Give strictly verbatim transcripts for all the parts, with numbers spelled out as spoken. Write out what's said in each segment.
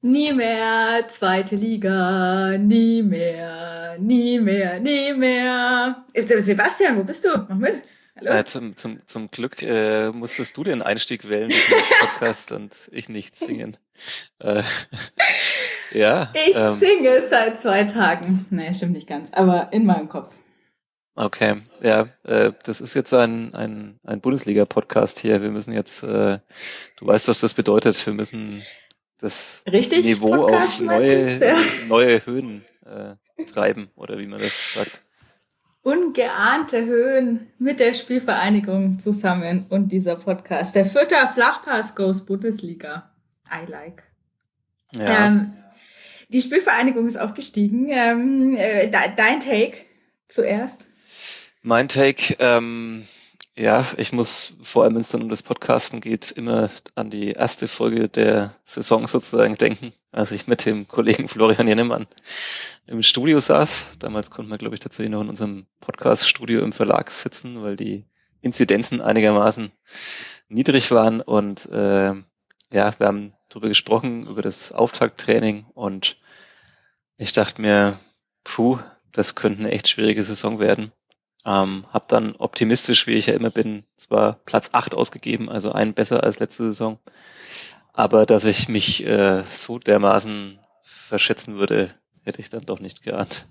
Nie mehr zweite Liga, nie mehr, nie mehr, nie mehr. Sebastian, wo bist du? Mach mit. Hallo? Äh, zum, zum, zum Glück äh, musstest du den Einstieg wählen, diesen Podcast, und ich nicht singen. Äh, ja, Ich ähm, singe seit zwei Tagen. Nee, stimmt nicht ganz, aber in meinem Kopf. okay. Ja, äh, das ist jetzt ein, ein, ein Bundesliga-Podcast hier. Wir müssen jetzt, äh, du weißt, was das bedeutet. Wir müssen das Richtig, Niveau auf Podcast meinst du jetzt? Ja. neue, neue Höhen äh, treiben, oder wie man das sagt. Ungeahnte Höhen mit der Spielvereinigung zusammen und dieser Podcast. Der Fürther Flachpass goes Bundesliga. I like. Ja, Ähm, die Spielvereinigung ist aufgestiegen. Ähm, äh, dein Take zuerst? mein Take, ähm, ja, ich muss vor allem, wenn es dann um das Podcasten geht, immer an die erste Folge der Saison sozusagen denken, als ich mit dem Kollegen Florian Jennemann im Studio saß. Damals konnten wir, glaube ich, tatsächlich noch in unserem Podcast-Studio im Verlag sitzen, weil die Inzidenzen einigermaßen niedrig waren. Und äh, ja, wir haben darüber gesprochen, über das Auftakttraining, und ich dachte mir, puh, das könnte eine echt schwierige Saison werden. Ähm, hab dann optimistisch, wie ich ja immer bin, zwar Platz acht ausgegeben, also einen besser als letzte Saison, aber dass ich mich äh, so dermaßen verschätzen würde, hätte ich dann doch nicht geahnt.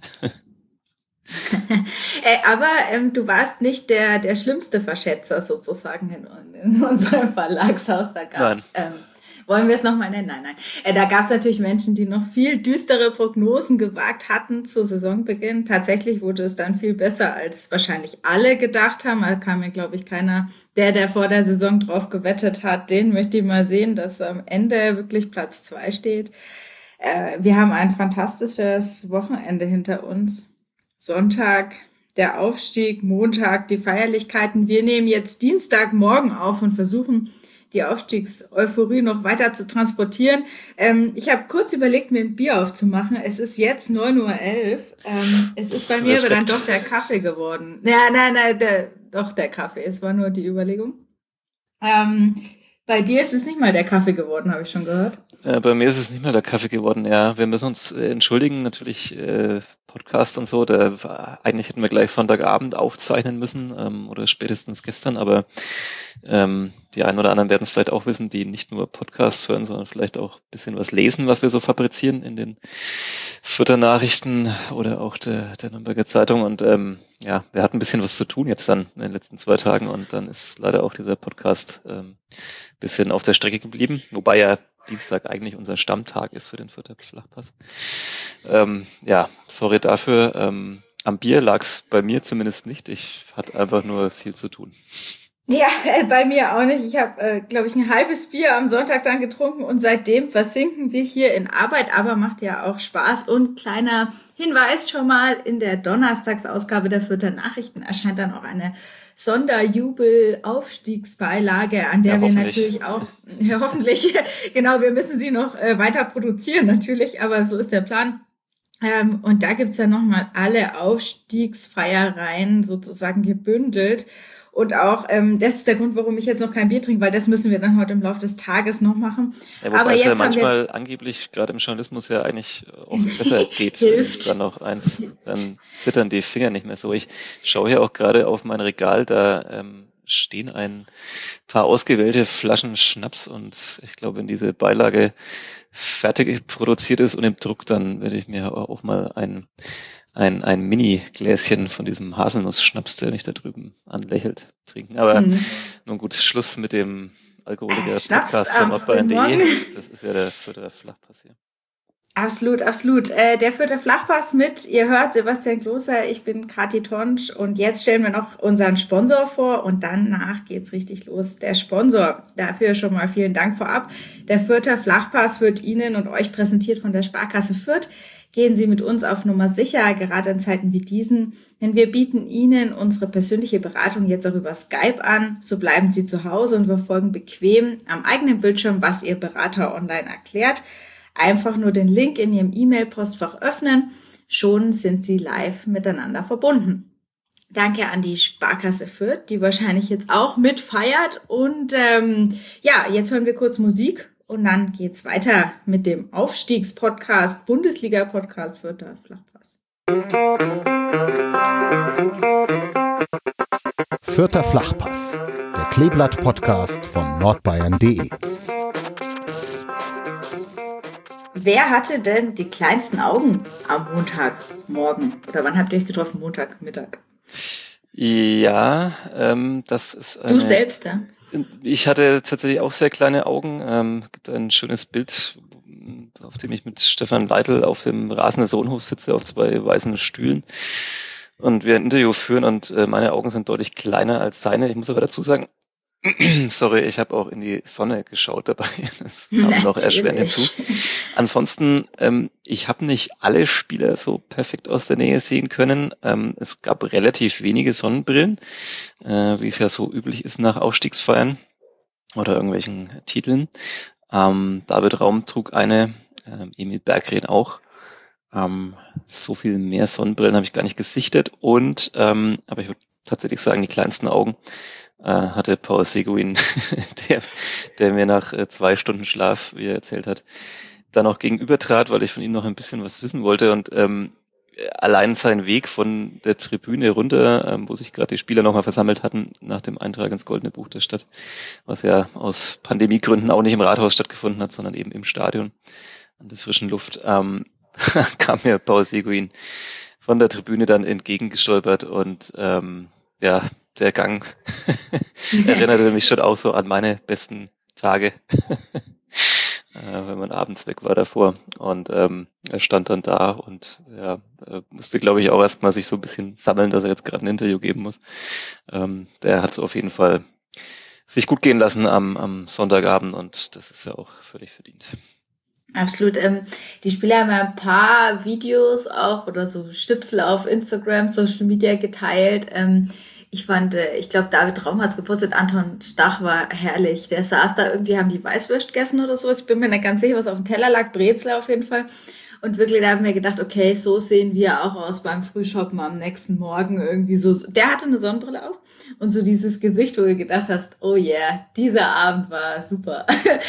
äh, aber ähm, du warst nicht der, der schlimmste Verschätzer sozusagen in, in unserem Verlagshaus. Da gab es, ähm, wollen wir es nochmal nennen? Nein, nein. Äh, da gab es natürlich Menschen, die noch viel düstere Prognosen gewagt hatten zu Saisonbeginn. Tatsächlich wurde es dann viel besser, als wahrscheinlich alle gedacht haben. Da kam mir, glaube ich, keiner, der, der vor der Saison drauf gewettet hat, den möchte ich mal sehen, dass am Ende wirklich Platz zwei steht. Äh, wir haben ein fantastisches Wochenende hinter uns. Sonntag der Aufstieg, Montag die Feierlichkeiten. Wir nehmen jetzt Dienstagmorgen auf und versuchen, die Aufstiegseuphorie noch weiter zu transportieren. Ähm, ich habe kurz überlegt, mir ein Bier aufzumachen. Es ist jetzt neun Uhr elf. Ähm, es ist bei mir aber dann doch der Kaffee geworden. Ja, nein, nein, der, doch der Kaffee. Es war nur die Überlegung. Ähm, bei dir ist es nicht mal der Kaffee geworden, habe ich schon gehört. Äh, bei mir ist es nicht mehr der Kaffee geworden, ja. Wir müssen uns äh, entschuldigen, natürlich äh, Podcast und so. Der, eigentlich hätten wir gleich Sonntagabend aufzeichnen müssen ähm, oder spätestens gestern, aber ähm, die einen oder anderen werden es vielleicht auch wissen, die nicht nur Podcasts hören, sondern vielleicht auch ein bisschen was lesen, was wir so fabrizieren in den Fürther Nachrichten oder auch der, der Nürnberger Zeitung. Und ähm, ja, wir hatten ein bisschen was zu tun jetzt dann in den letzten zwei Tagen, und dann ist leider auch dieser Podcast ähm, bisschen auf der Strecke geblieben, wobei ja Dienstag eigentlich unser Stammtag ist für den Fürther Flachpass. Ähm, ja, sorry dafür. Ähm, am Bier lag es bei mir zumindest nicht. Ich hatte einfach nur viel zu tun. Ja, äh, bei mir auch nicht. Ich habe, äh, glaube ich, ein halbes Bier am Sonntag dann getrunken und seitdem versinken wir hier in Arbeit, aber macht ja auch Spaß. Und kleiner Hinweis schon mal, in der Donnerstagsausgabe der Fürther Nachrichten erscheint dann auch eine Sonderjubel-Aufstiegsbeilage, an der Ja, wir natürlich auch, ja, hoffentlich, genau, wir müssen sie noch äh, weiter produzieren natürlich, aber so ist der Plan. Ähm, und da gibt's ja nochmal alle Aufstiegsfeiereien sozusagen gebündelt. Und auch, ähm, das ist der Grund, warum ich jetzt noch kein Bier trinke, weil das müssen wir dann heute im Laufe des Tages noch machen. Ja, wobei Aber es ja jetzt haben wir manchmal angeblich gerade im Journalismus ja eigentlich auch besser geht, wenn hilft. dann noch eins, dann zittern die Finger nicht mehr so. Ich schaue hier auch gerade auf mein Regal, da ähm, stehen ein paar ausgewählte Flaschen Schnaps, und ich glaube, wenn diese Beilage fertig produziert ist und im Druck, dann werde ich mir auch mal ein ein, ein Mini-Gläschen von diesem Haselnuss-Schnaps, der mich da drüben anlächelt, trinken. Aber Mhm. nun gut, Schluss mit dem Äh, Alkoholiker-Podcast Schnaps von am frühen hotbayern.de. Morgen. Das ist ja der Fürther Flachpass hier. Absolut, absolut. Äh, der Fürther Flachpass mit, ihr hört Sebastian Kloser, ich bin Kathi Tonsch und jetzt stellen wir noch unseren Sponsor vor und danach geht's richtig los. Der Sponsor, dafür schon mal vielen Dank vorab. Der Fürther Flachpass wird Ihnen und euch präsentiert von der Sparkasse Fürth. Gehen Sie mit uns auf Nummer sicher, gerade in Zeiten wie diesen, denn wir bieten Ihnen unsere persönliche Beratung jetzt auch über Skype an. So bleiben Sie zu Hause und verfolgen bequem am eigenen Bildschirm, was Ihr Berater online erklärt. Einfach nur den Link in Ihrem E-Mail-Postfach öffnen. Schon sind Sie live miteinander verbunden. Danke an die Sparkasse Fürth, die wahrscheinlich jetzt auch mitfeiert. Und ähm, ja, jetzt hören wir kurz Musik Und dann geht's weiter mit dem Aufstiegspodcast, Bundesliga-Podcast Fürther Flachpass. Fürther Flachpass, der Kleeblatt-Podcast von nordbayern punkt de. Wer hatte denn die kleinsten Augen am Montagmorgen? Oder wann habt ihr euch getroffen? Montagmittag? Ja, ähm, das ist eine... Du selbst, ja? Ich hatte tatsächlich auch sehr kleine Augen. Ähm, gibt ein schönes Bild, auf dem ich mit Stefan Leitl auf dem Rasen des Sohnhofs sitze, auf zwei weißen Stühlen und wir ein Interview führen und äh, meine Augen sind deutlich kleiner als seine. Ich muss aber dazu sagen, sorry, ich habe auch in die Sonne geschaut dabei. Das kam Natürlich. noch erschwerend hinzu. Ansonsten, ähm, ich habe nicht alle Spieler so perfekt aus der Nähe sehen können. Ähm, es gab relativ wenige Sonnenbrillen, äh, wie es ja so üblich ist nach Aufstiegsfeiern oder irgendwelchen Titeln. Ähm, David Raum trug eine, ähm, Emil Berggren auch. Ähm, so viel mehr Sonnenbrillen habe ich gar nicht gesichtet. Und, ähm, aber ich würde tatsächlich sagen, die kleinsten Augen äh, hatte Paul Seguin, der, der mir nach äh, zwei Stunden Schlaf, wie er erzählt hat, dann auch gegenübertrat, weil ich von ihm noch ein bisschen was wissen wollte. Und ähm, allein sein Weg von der Tribüne runter, ähm, wo sich gerade die Spieler nochmal versammelt hatten, nach dem Eintrag ins Goldene Buch der Stadt, was ja aus Pandemiegründen auch nicht im Rathaus stattgefunden hat, sondern eben im Stadion an der frischen Luft, ähm, kam mir Paul Seguin von der Tribüne dann entgegengestolpert und ähm, ja, der Gang erinnerte mich schon auch so an meine besten Tage, äh, wenn man abends weg war davor. Und ähm, er stand dann da und ja, äh, musste, glaube ich, auch erstmal sich so ein bisschen sammeln, dass er jetzt gerade ein Interview geben muss. Ähm, der hat es auf jeden Fall sich gut gehen lassen am, am Sonntagabend und das ist ja auch völlig verdient. Absolut. Ähm, die Spieler haben ja ein paar Videos auch oder so Schnipsel auf Instagram, Social Media geteilt. Ähm, ich fand, äh, ich glaube, David Raum hat es gepostet, Anton Stach war herrlich. Der saß da irgendwie, haben die Weißwürst gegessen oder sowas. Ich bin mir nicht ganz sicher, was auf dem Teller lag. Brezel auf jeden Fall. Und wirklich, da haben wir gedacht, okay, so sehen wir auch aus beim Frühshoppen am nächsten Morgen irgendwie so. Der hatte eine Sonnenbrille auf und so dieses Gesicht, wo du gedacht hast, oh yeah, dieser Abend war super.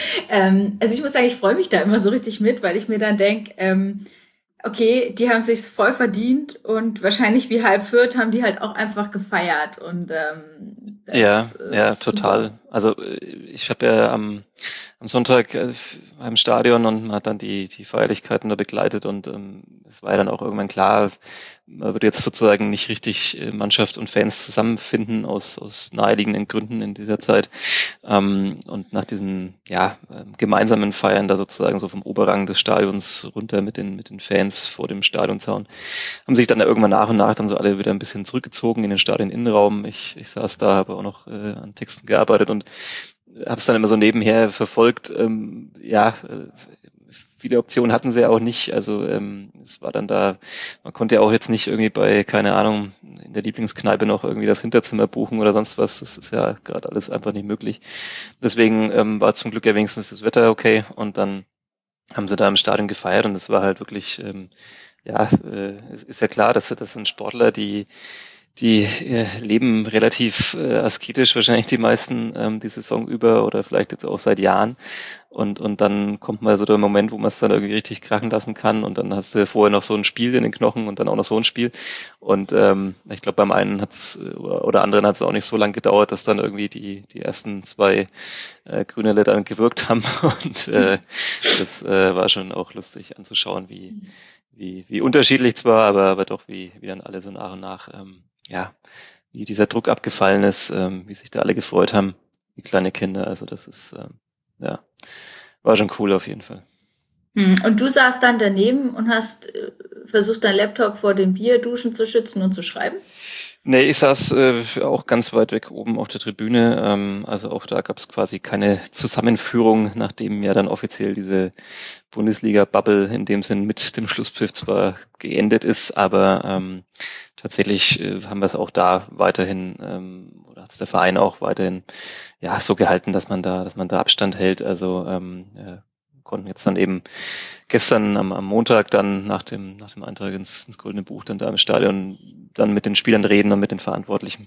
ähm, also ich muss sagen, ich freue mich da immer so richtig mit, weil ich mir dann denke, ähm, okay, die haben sich's voll verdient und wahrscheinlich wie halb Fürth haben die halt auch einfach gefeiert und ähm, das ja, ist ja, total. super. Also ich habe ja am, am Sonntag äh, im Stadion und man hat dann die die Feierlichkeiten da begleitet und ähm, es war ja dann auch irgendwann klar, man wird jetzt sozusagen nicht richtig äh, Mannschaft und Fans zusammenfinden aus aus naheliegenden Gründen in dieser Zeit. Ähm, und nach diesen ja ähm, gemeinsamen Feiern da sozusagen so vom Oberrang des Stadions runter mit den mit den Fans vor dem Stadionzaun haben sich dann ja irgendwann nach und nach dann so alle wieder ein bisschen zurückgezogen in den Stadioninnenraum. Ich ich saß da, habe auch noch äh, an Texten gearbeitet und habe es dann immer so nebenher verfolgt. Ähm, ja, äh, viele Optionen hatten sie ja auch nicht. Also ähm, es war dann da, man konnte ja auch jetzt nicht irgendwie bei, keine Ahnung, in der Lieblingskneipe noch irgendwie das Hinterzimmer buchen oder sonst was. Das ist ja gerade alles einfach nicht möglich. Deswegen ähm, war zum Glück ja wenigstens das Wetter okay und dann haben sie da im Stadion gefeiert und es war halt wirklich, ähm, ja, äh, es ist ja klar, dass das sind Sportler, die die äh, leben relativ äh, asketisch, wahrscheinlich die meisten ähm, die Saison über oder vielleicht jetzt auch seit Jahren. Und und dann kommt mal so der Moment, wo man es dann irgendwie richtig krachen lassen kann und dann hast du vorher noch so ein Spiel in den Knochen und dann auch noch so ein Spiel. Und ähm, ich glaube, beim einen hat's oder anderen hat es auch nicht so lange gedauert, dass dann irgendwie die die ersten zwei äh, Grünele dann gewirkt haben. Und äh, das äh, war schon auch lustig anzuschauen, wie wie wie unterschiedlich zwar, aber aber doch wie wie dann alle so nach und nach ähm, ja, wie dieser Druck abgefallen ist, ähm, wie sich da alle gefreut haben, wie kleine Kinder. Also das ist, ähm, ja, war schon cool auf jeden Fall. Hm, Und du saßt dann daneben und hast äh, versucht, deinen Laptop vor den Bierduschen zu schützen und zu schreiben? Nee, ich saß äh, auch ganz weit weg oben auf der Tribüne. Ähm, also auch da gab es quasi keine Zusammenführung, nachdem ja dann offiziell diese Bundesliga-Bubble in dem Sinn mit dem Schlusspfiff zwar geendet ist, aber ähm, tatsächlich äh, haben wir es auch da weiterhin, ähm, oder hat es der Verein auch weiterhin ja so gehalten, dass man da, dass man da Abstand hält. Also ähm, äh, konnten jetzt dann eben gestern am, am Montag dann nach dem nach dem Eintrag ins, ins Goldene Buch dann da im Stadion dann mit den Spielern reden und mit den Verantwortlichen.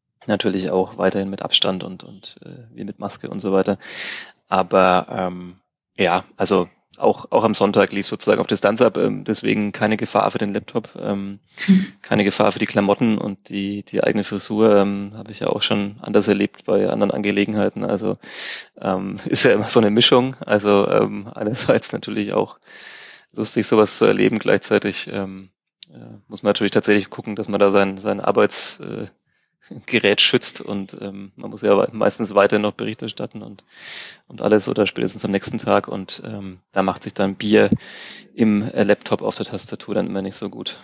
Natürlich auch weiterhin mit Abstand und und äh, wir mit Maske und so weiter. Aber ähm, Ja, also auch, auch am Sonntag lief sozusagen auf Distanz ab, ähm, deswegen keine Gefahr für den Laptop, ähm, hm. keine Gefahr für die Klamotten und die, die eigene Frisur, ähm, habe ich ja auch schon anders erlebt bei anderen Angelegenheiten. Also ähm, ist ja immer so eine Mischung. Also ähm, einerseits natürlich auch lustig, sowas zu erleben, gleichzeitig ähm, äh, muss man natürlich tatsächlich gucken, dass man da sein, sein Arbeits äh, Gerät schützt und ähm, man muss ja meistens weiter noch Bericht erstatten und, und alles oder spätestens am nächsten Tag und ähm, da macht sich dann Bier im äh, Laptop auf der Tastatur dann immer nicht so gut.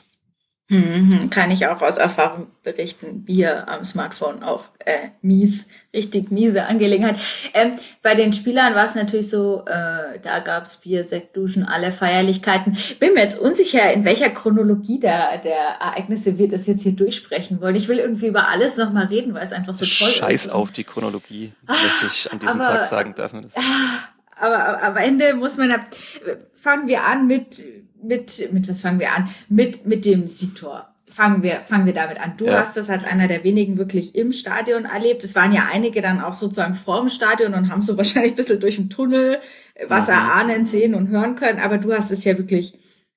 Mhm, kann ich auch aus Erfahrung berichten. Bier am Smartphone auch äh, mies, richtig miese Angelegenheit. Ähm, bei den Spielern war es natürlich so, äh, da gab es Bier, Sekt, Duschen, alle Feierlichkeiten. Bin mir jetzt unsicher, in welcher Chronologie der, der Ereignisse wir das jetzt hier durchsprechen wollen. Ich will irgendwie über alles nochmal reden, weil es einfach so toll Scheiß ist. Scheiß auf die Chronologie, möchte ich an diesem aber, Tag sagen, darf man das. Aber, aber am Ende muss man, fangen wir an mit... Mit, mit was fangen wir an? Mit, mit dem Siegtor. Fangen wir, fangen wir damit an. Du ja. hast das als einer der wenigen wirklich im Stadion erlebt. Es waren ja einige dann auch sozusagen vorm Stadion und haben so wahrscheinlich ein bisschen durch den Tunnel was mhm. erahnen, sehen und hören können. Aber du hast es ja wirklich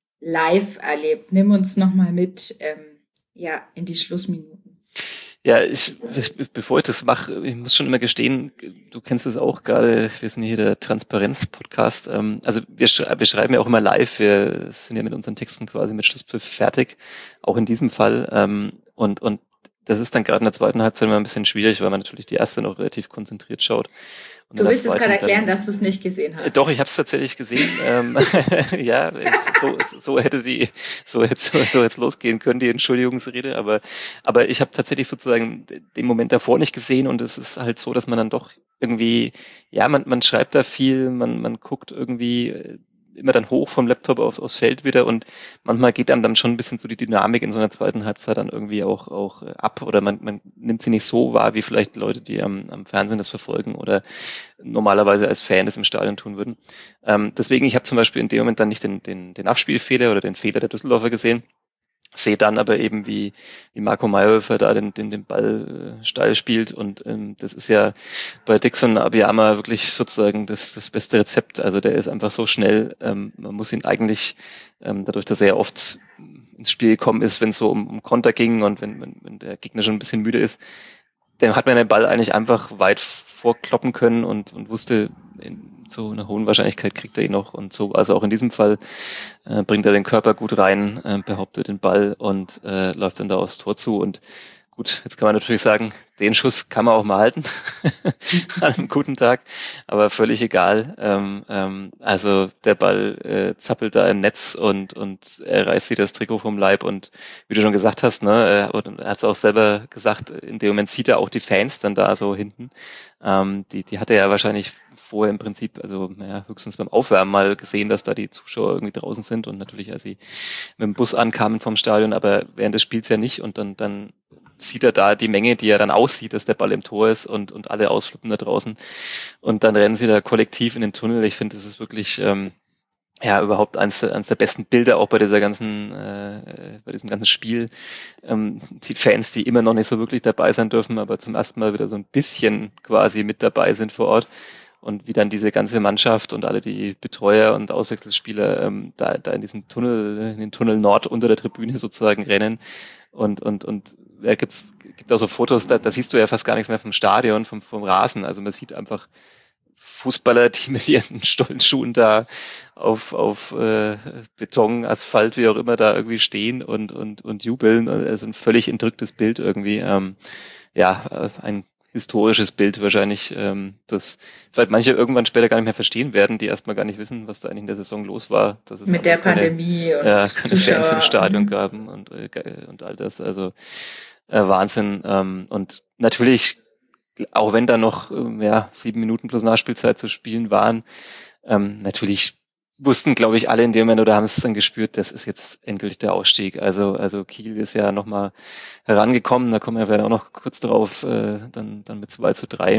live erlebt. Nimm uns nochmal mit, ähm, ja, in die Schlussminuten. Ja, ich, ich, bevor ich das mache, ich muss schon immer gestehen, du kennst es auch gerade, wir sind hier der Transparenz-Podcast, ähm, also wir, wir schreiben ja auch immer live, wir sind ja mit unseren Texten quasi mit Schlusspfiff fertig, auch in diesem Fall, ähm, und, und das ist dann gerade in der zweiten Halbzeit immer ein bisschen schwierig, weil man natürlich die erste noch relativ konzentriert schaut. Und du willst es gerade erklären, dann, dass du es nicht gesehen hast. Doch, ich habe es tatsächlich gesehen. ähm, ja, so, so hätte die, so hätte so, so jetzt losgehen können, die Entschuldigungsrede. Aber, aber ich habe tatsächlich sozusagen den Moment davor nicht gesehen und es ist halt so, dass man dann doch irgendwie, ja, man, man schreibt da viel, man, man guckt irgendwie immer dann hoch vom Laptop aufs, aufs Feld wieder und manchmal geht einem dann schon ein bisschen so die Dynamik in so einer zweiten Halbzeit dann irgendwie auch, auch ab oder man, man nimmt sie nicht so wahr, wie vielleicht Leute, die am, am Fernsehen das verfolgen oder normalerweise als Fan das im Stadion tun würden. Ähm, deswegen, ich habe zum Beispiel in dem Moment dann nicht den, den, den Abspielfehler oder den Fehler der Düsseldorfer gesehen, sehe dann aber eben, wie, wie Marco Mayhofer da den, den, den Ball äh, steil spielt und ähm, das ist ja bei Dixon Abiyama wirklich sozusagen das, das beste Rezept. Also der ist einfach so schnell, ähm, man muss ihn eigentlich, ähm, dadurch, dass er ja oft ins Spiel gekommen ist, wenn es so um, um Konter ging und wenn, wenn, wenn der Gegner schon ein bisschen müde ist, dem hat man den Ball eigentlich einfach weit vorkloppen können und, und wusste, in so einer hohen Wahrscheinlichkeit kriegt er ihn noch und so. Also auch in diesem Fall äh, bringt er den Körper gut rein, äh, behauptet den Ball und äh, läuft dann da aufs Tor zu. Und gut, jetzt kann man natürlich sagen, den Schuss kann man auch mal halten an einem guten Tag, aber völlig egal. Ähm, ähm, also der Ball äh, zappelt da im Netz und und er reißt sich das Trikot vom Leib und wie du schon gesagt hast, ne, er, er hat es auch selber gesagt, in dem Moment sieht er auch die Fans dann da so hinten. Ähm, die die hat er ja wahrscheinlich vorher im Prinzip, also naja, höchstens beim Aufwärmen mal gesehen, dass da die Zuschauer irgendwie draußen sind und natürlich, als sie mit dem Bus ankamen vom Stadion, aber während des Spiels ja nicht und dann dann sieht er da die Menge, die er dann aussieht, dass der Ball im Tor ist und und alle ausflippen da draußen und dann rennen sie da kollektiv in den Tunnel. Ich finde, das ist wirklich ähm, ja überhaupt eines, eines der besten Bilder auch bei dieser ganzen äh, bei diesem ganzen Spiel. Ähm, die Fans, die immer noch nicht so wirklich dabei sein dürfen, aber zum ersten Mal wieder so ein bisschen quasi mit dabei sind vor Ort. Und wie dann diese ganze Mannschaft und alle die Betreuer und Auswechselspieler ähm, da, da in diesen Tunnel, in den Tunnel Nord unter der Tribüne sozusagen rennen. Und, und, und ja, gibt, gibt auch so Fotos, da, da siehst du ja fast gar nichts mehr vom Stadion, vom, vom Rasen. Also man sieht einfach Fußballer, die mit ihren Stollenschuhen da auf, auf äh, Beton, Asphalt, wie auch immer, da irgendwie stehen und, und, und jubeln. Also ein völlig entrücktes Bild irgendwie. Ähm, ja, ein historisches Bild wahrscheinlich, ähm, das vielleicht manche irgendwann später gar nicht mehr verstehen werden, die erstmal gar nicht wissen, was da eigentlich in der Saison los war. Dass es mit der keine, Pandemie und äh, keine Zuschauer. Fans im Stadion mhm. gaben und, äh, und all das. Also äh, Wahnsinn. Ähm, und natürlich, auch wenn da noch ähm, ja, sieben Minuten plus Nachspielzeit zu spielen waren, ähm, natürlich wussten, glaube ich, alle in dem Moment oder haben es dann gespürt, das ist jetzt endgültig der Ausstieg. Also also Kiel ist ja nochmal herangekommen, da kommen wir vielleicht auch noch kurz drauf, äh, dann dann mit zwei zu drei.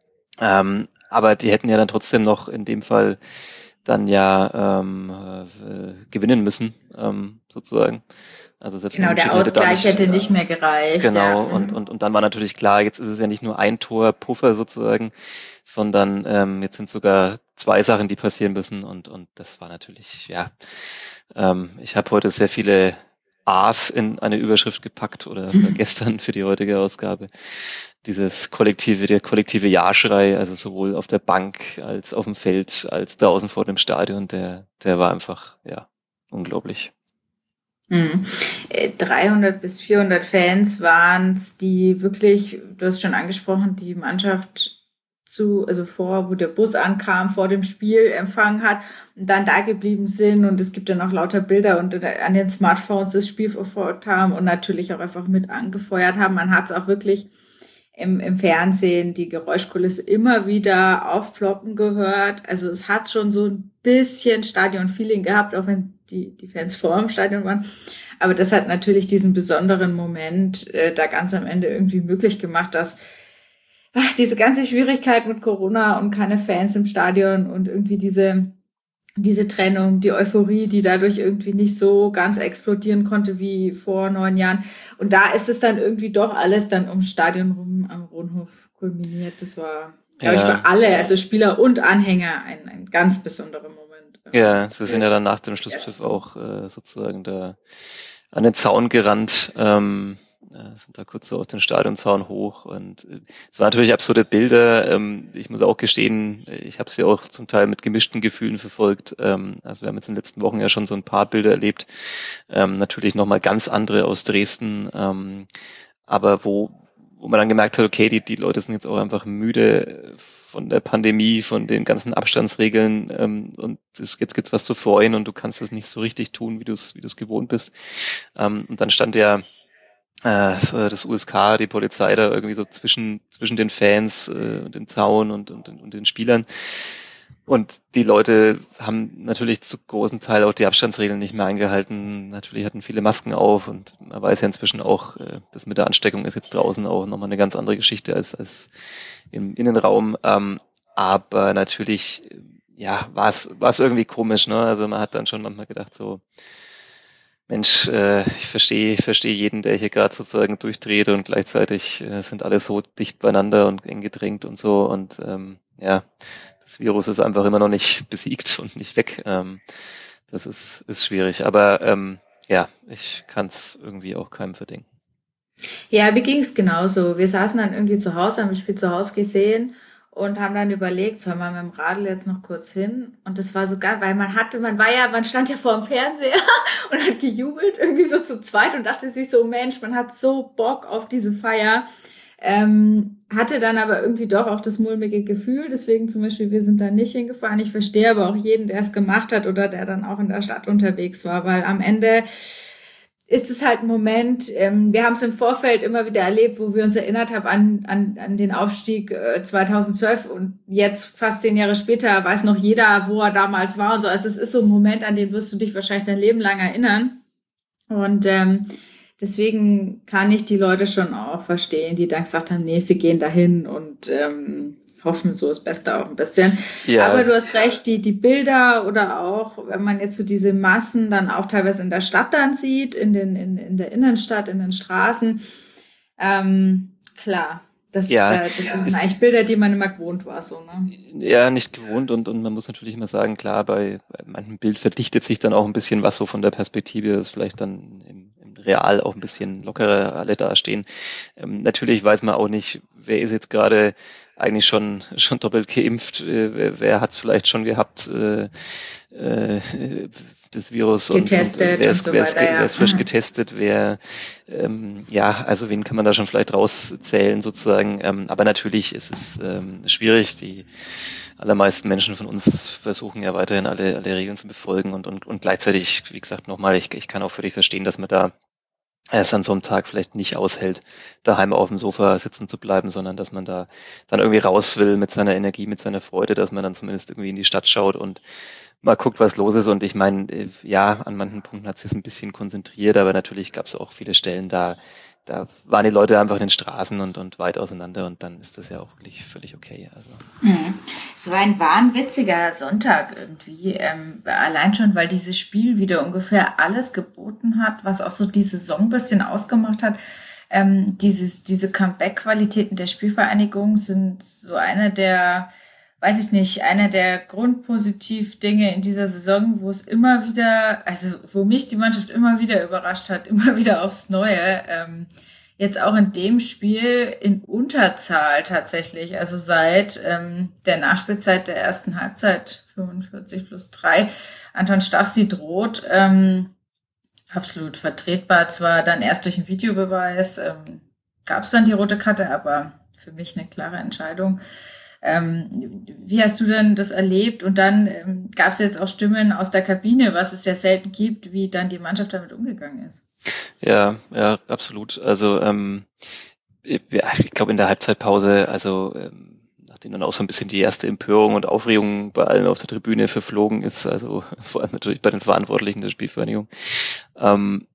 Ähm, aber die hätten ja dann trotzdem noch in dem Fall dann ja ähm, äh, gewinnen müssen, ähm, sozusagen. Also selbst genau, der Ausgleich hätte, nicht, hätte nicht mehr gereicht. Genau, ja. und, und, und dann war natürlich klar, jetzt ist es ja nicht nur ein Tor Puffer sozusagen, sondern ähm, jetzt sind sogar zwei Sachen, die passieren müssen und, und das war natürlich, ja, ähm, ich habe heute sehr viele A's in eine Überschrift gepackt oder, oder gestern für die heutige Ausgabe. Dieses kollektive, der kollektive Ja-Schrei, also sowohl auf der Bank als auf dem Feld, als draußen vor dem Stadion, der, der war einfach, ja, unglaublich. Mhm. dreihundert bis vierhundert Fans waren es, die wirklich, du hast schon angesprochen, die Mannschaft zu, also vor, wo der Bus ankam, vor dem Spiel empfangen hat und dann da geblieben sind und es gibt dann auch lauter Bilder und an den Smartphones das Spiel verfolgt haben und natürlich auch einfach mit angefeuert haben. Man hat es auch wirklich im, im Fernsehen, die Geräuschkulisse immer wieder aufploppen gehört. Also es hat schon so ein bisschen Stadion-Feeling gehabt, auch wenn die, die Fans vor dem Stadion waren. Aber das hat natürlich diesen besonderen Moment äh, da ganz am Ende irgendwie möglich gemacht, dass ach, diese ganze Schwierigkeit mit Corona und keine Fans im Stadion und irgendwie diese, diese Trennung, die Euphorie, die dadurch irgendwie nicht so ganz explodieren konnte wie vor neun Jahren. Und da ist es dann irgendwie doch alles dann ums Stadion rum am Rohnhof kulminiert. Das war, glaube ja. ich, für alle, also Spieler und Anhänger, ein, ein ganz besonderer Moment. Ja, sie sind ja dann nach dem Schlusspfiff auch äh, sozusagen da an den Zaun gerannt, ähm, sind da kurz so auf den Stadionzaun hoch und äh, es waren natürlich absurde Bilder. Ähm, ich muss auch gestehen, ich habe sie ja auch zum Teil mit gemischten Gefühlen verfolgt. Ähm, also wir haben jetzt in den letzten Wochen ja schon so ein paar Bilder erlebt. Ähm, natürlich nochmal ganz andere aus Dresden, ähm, aber wo wo man dann gemerkt hat, okay, die die Leute sind jetzt auch einfach müde von der Pandemie, von den ganzen Abstandsregeln ähm, und es, jetzt gibt's was zu freuen und du kannst es nicht so richtig tun, wie du es wie du es gewohnt bist. Ähm, und dann stand ja das U S K, die Polizei da irgendwie so zwischen zwischen den Fans äh, und dem Zaun und, und, und den Spielern. Und die Leute haben natürlich zu großen Teil auch die Abstandsregeln nicht mehr eingehalten. Natürlich hatten viele Masken auf und man weiß ja inzwischen auch, äh, das mit der Ansteckung ist jetzt draußen auch nochmal eine ganz andere Geschichte als, als im Innenraum. Ähm, aber natürlich, ja, war es war es irgendwie komisch, ne? Also man hat dann schon manchmal gedacht so, Mensch, äh, ich verstehe verstehe jeden, der hier gerade sozusagen durchdreht und gleichzeitig äh, sind alle so dicht beieinander und eng gedrängt und so und ähm, ja, das Virus ist einfach immer noch nicht besiegt und nicht weg. Ähm, das ist ist schwierig, aber ähm, ja, ich kann es irgendwie auch keinem verdenken. Ja, mir ging es genauso. Wir saßen dann irgendwie zu Hause, haben das Spiel zu Hause gesehen und haben dann überlegt, sollen wir mit dem Radl jetzt noch kurz hin? Und das war so geil, weil man hatte, man war ja, man stand ja vor dem Fernseher und hat gejubelt irgendwie so zu zweit und dachte sich so, Mensch, man hat so Bock auf diese Feier. Ähm, hatte dann aber irgendwie doch auch das mulmige Gefühl, deswegen zum Beispiel, wir sind da nicht hingefahren. Ich verstehe aber auch jeden, der es gemacht hat oder der dann auch in der Stadt unterwegs war, weil am Ende ist es halt ein Moment, ähm, wir haben es im Vorfeld immer wieder erlebt, wo wir uns erinnert haben an, an, an den Aufstieg äh, zweitausendzwölf und jetzt fast zehn Jahre später weiß noch jeder, wo er damals war und so. Also es ist so ein Moment, an den wirst du dich wahrscheinlich dein Leben lang erinnern. Und ähm, deswegen kann ich die Leute schon auch verstehen, die dann gesagt haben, nee, sie gehen dahin und ähm, hoffen so das Beste auch ein bisschen. Ja. Aber du hast recht, die, die Bilder oder auch, wenn man jetzt so diese Massen dann auch teilweise in der Stadt dann sieht, in den, in, in der Innenstadt, in den Straßen, ähm, klar, das, ja, da, das ja. sind eigentlich Bilder, die man immer gewohnt war, so, ne? Ja, nicht gewohnt und, und man muss natürlich immer sagen, klar, bei, bei manchem Bild verdichtet sich dann auch ein bisschen was so von der Perspektive, dass vielleicht dann im, im Real auch ein bisschen lockerer alle dastehen. Ähm, natürlich weiß man auch nicht, wer ist jetzt gerade eigentlich schon schon doppelt geimpft, äh, wer, wer hat es vielleicht schon gehabt, äh, äh, das Virus getestet und, und wer ist, und so wer ist, weiter, ja. wer ist frisch getestet, wer ähm, ja, also wen kann man da schon vielleicht rauszählen sozusagen, ähm, aber natürlich ist es ähm, schwierig, die allermeisten Menschen von uns versuchen ja weiterhin alle alle Regeln zu befolgen und und, und gleichzeitig, wie gesagt, nochmal, ich, ich kann auch völlig verstehen, dass man da es an so einem Tag vielleicht nicht aushält, daheim auf dem Sofa sitzen zu bleiben, sondern dass man da dann irgendwie raus will mit seiner Energie, mit seiner Freude, dass man dann zumindest irgendwie in die Stadt schaut und mal guckt, was los ist. Und ich meine, ja, an manchen Punkten hat es sich ein bisschen konzentriert, aber natürlich gab es auch viele Stellen, da da waren die Leute einfach in den Straßen und, und weit auseinander und dann ist das ja auch wirklich völlig okay. Also. Mhm. Es war ein wahnwitziger Sonntag irgendwie, ähm, allein schon, weil dieses Spiel wieder ungefähr alles geboten hat, was auch so die Saison ein bisschen ausgemacht hat. Ähm, dieses, diese Comeback-Qualitäten der Spielvereinigung sind so eine der, weiß ich nicht, einer der Grundpositiv-Dinge in dieser Saison, wo es immer wieder, also wo mich die Mannschaft immer wieder überrascht hat, immer wieder aufs Neue. Ähm, jetzt auch in dem Spiel in Unterzahl tatsächlich, also seit ähm, der Nachspielzeit der ersten Halbzeit, fünfundvierzig plus drei, Anton Stachsi droht. Ähm, absolut vertretbar, zwar dann erst durch einen Videobeweis, ähm, gab es dann die rote Karte, aber für mich eine klare Entscheidung. Ähm, wie hast du denn das erlebt? Und dann ähm, gab es jetzt auch Stimmen aus der Kabine, was es ja selten gibt, wie dann die Mannschaft damit umgegangen ist. Ja, ja, absolut. Also ähm, ich, ja, ich glaube in der Halbzeitpause, also ähm, nachdem dann auch so ein bisschen die erste Empörung und Aufregung bei allen auf der Tribüne verflogen ist, also vor allem natürlich bei den Verantwortlichen der Spielvereinigung, ähm,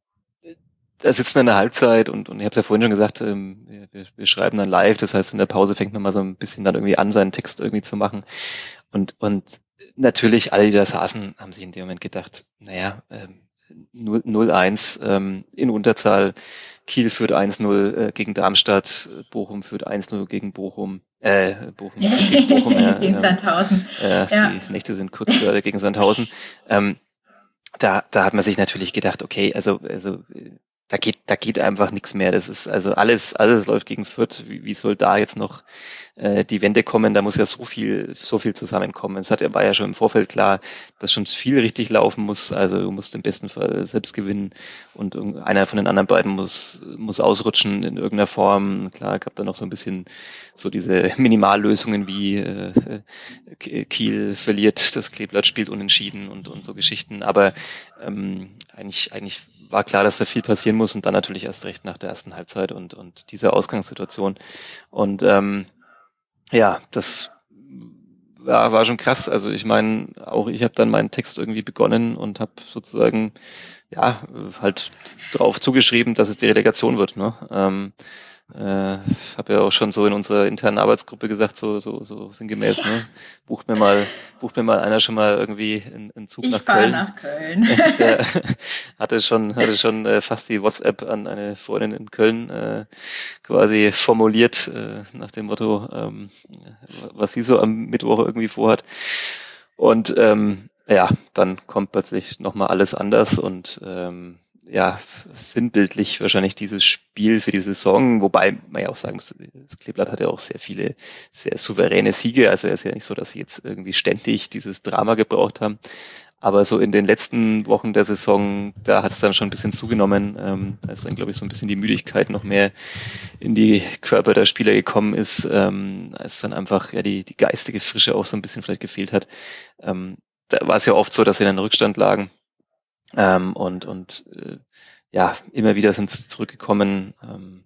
da sitzt man in der Halbzeit und, und ich habe es ja vorhin schon gesagt, ähm, wir, wir schreiben dann live, das heißt in der Pause fängt man mal so ein bisschen dann irgendwie an, seinen Text irgendwie zu machen. Und, und natürlich alle, die da saßen, haben sich in dem Moment gedacht, naja, ähm, null eins ähm, in Unterzahl, Kiel führt eins null äh, gegen Darmstadt, Bochum führt eins null gegen Bochum, äh, Bochum gegen Bochum, ja, gegen ähm, Sandhausen. Äh, Ja. Die Nächte sind kurz für gegen Sandhausen. Ähm, da, da hat man sich natürlich gedacht, okay, also, also da geht, da geht einfach nichts mehr. Das ist also alles, alles läuft gegen Fürth. Wie, wie soll da jetzt noch äh, die Wende kommen? Da muss ja so viel, so viel zusammenkommen. Es hat, war ja schon im Vorfeld klar, dass schon viel richtig laufen muss. Also du musst im besten Fall selbst gewinnen und einer von den anderen beiden muss, muss ausrutschen in irgendeiner Form. Klar, gab da noch so ein bisschen so diese Minimallösungen wie äh, Kiel verliert, das Kleeblatt spielt unentschieden und, und so Geschichten. Aber ähm, eigentlich, eigentlich war klar, dass da viel passieren muss und dann natürlich erst recht nach der ersten Halbzeit und, und dieser Ausgangssituation. Und ähm, ja, das war, war schon krass. Also ich meine, auch ich habe dann meinen Text irgendwie begonnen und habe sozusagen ja halt drauf zugeschrieben, dass es die Relegation wird. Ne? Ähm, äh, ich habe ja auch schon so in unserer internen Arbeitsgruppe gesagt, so so so sinngemäß, ne? Bucht mir mal, bucht mir mal einer schon mal irgendwie einen, einen Zug ich nach Köln. nach Köln. Der hatte schon hatte schon äh, fast die WhatsApp an eine Freundin in Köln äh, quasi formuliert äh, nach dem Motto, ähm, was sie so am Mittwoch irgendwie vorhat. Und ähm, ja, dann kommt plötzlich nochmal alles anders und ähm, ja, sinnbildlich wahrscheinlich dieses Spiel für die Saison, wobei man ja auch sagen muss, das Kleeblatt hat ja auch sehr viele, sehr souveräne Siege, also es ist ja nicht so, dass sie jetzt irgendwie ständig dieses Drama gebraucht haben, aber so in den letzten Wochen der Saison, da hat es dann schon ein bisschen zugenommen, ähm, als dann, glaube ich, so ein bisschen die Müdigkeit noch mehr in die Körper der Spieler gekommen ist, ähm, als dann einfach ja die, die geistige Frische auch so ein bisschen vielleicht gefehlt hat. Ähm, da war es ja oft so, dass sie in einen Rückstand lagen, ähm, und und äh, ja, immer wieder sind sie zurückgekommen. Ähm,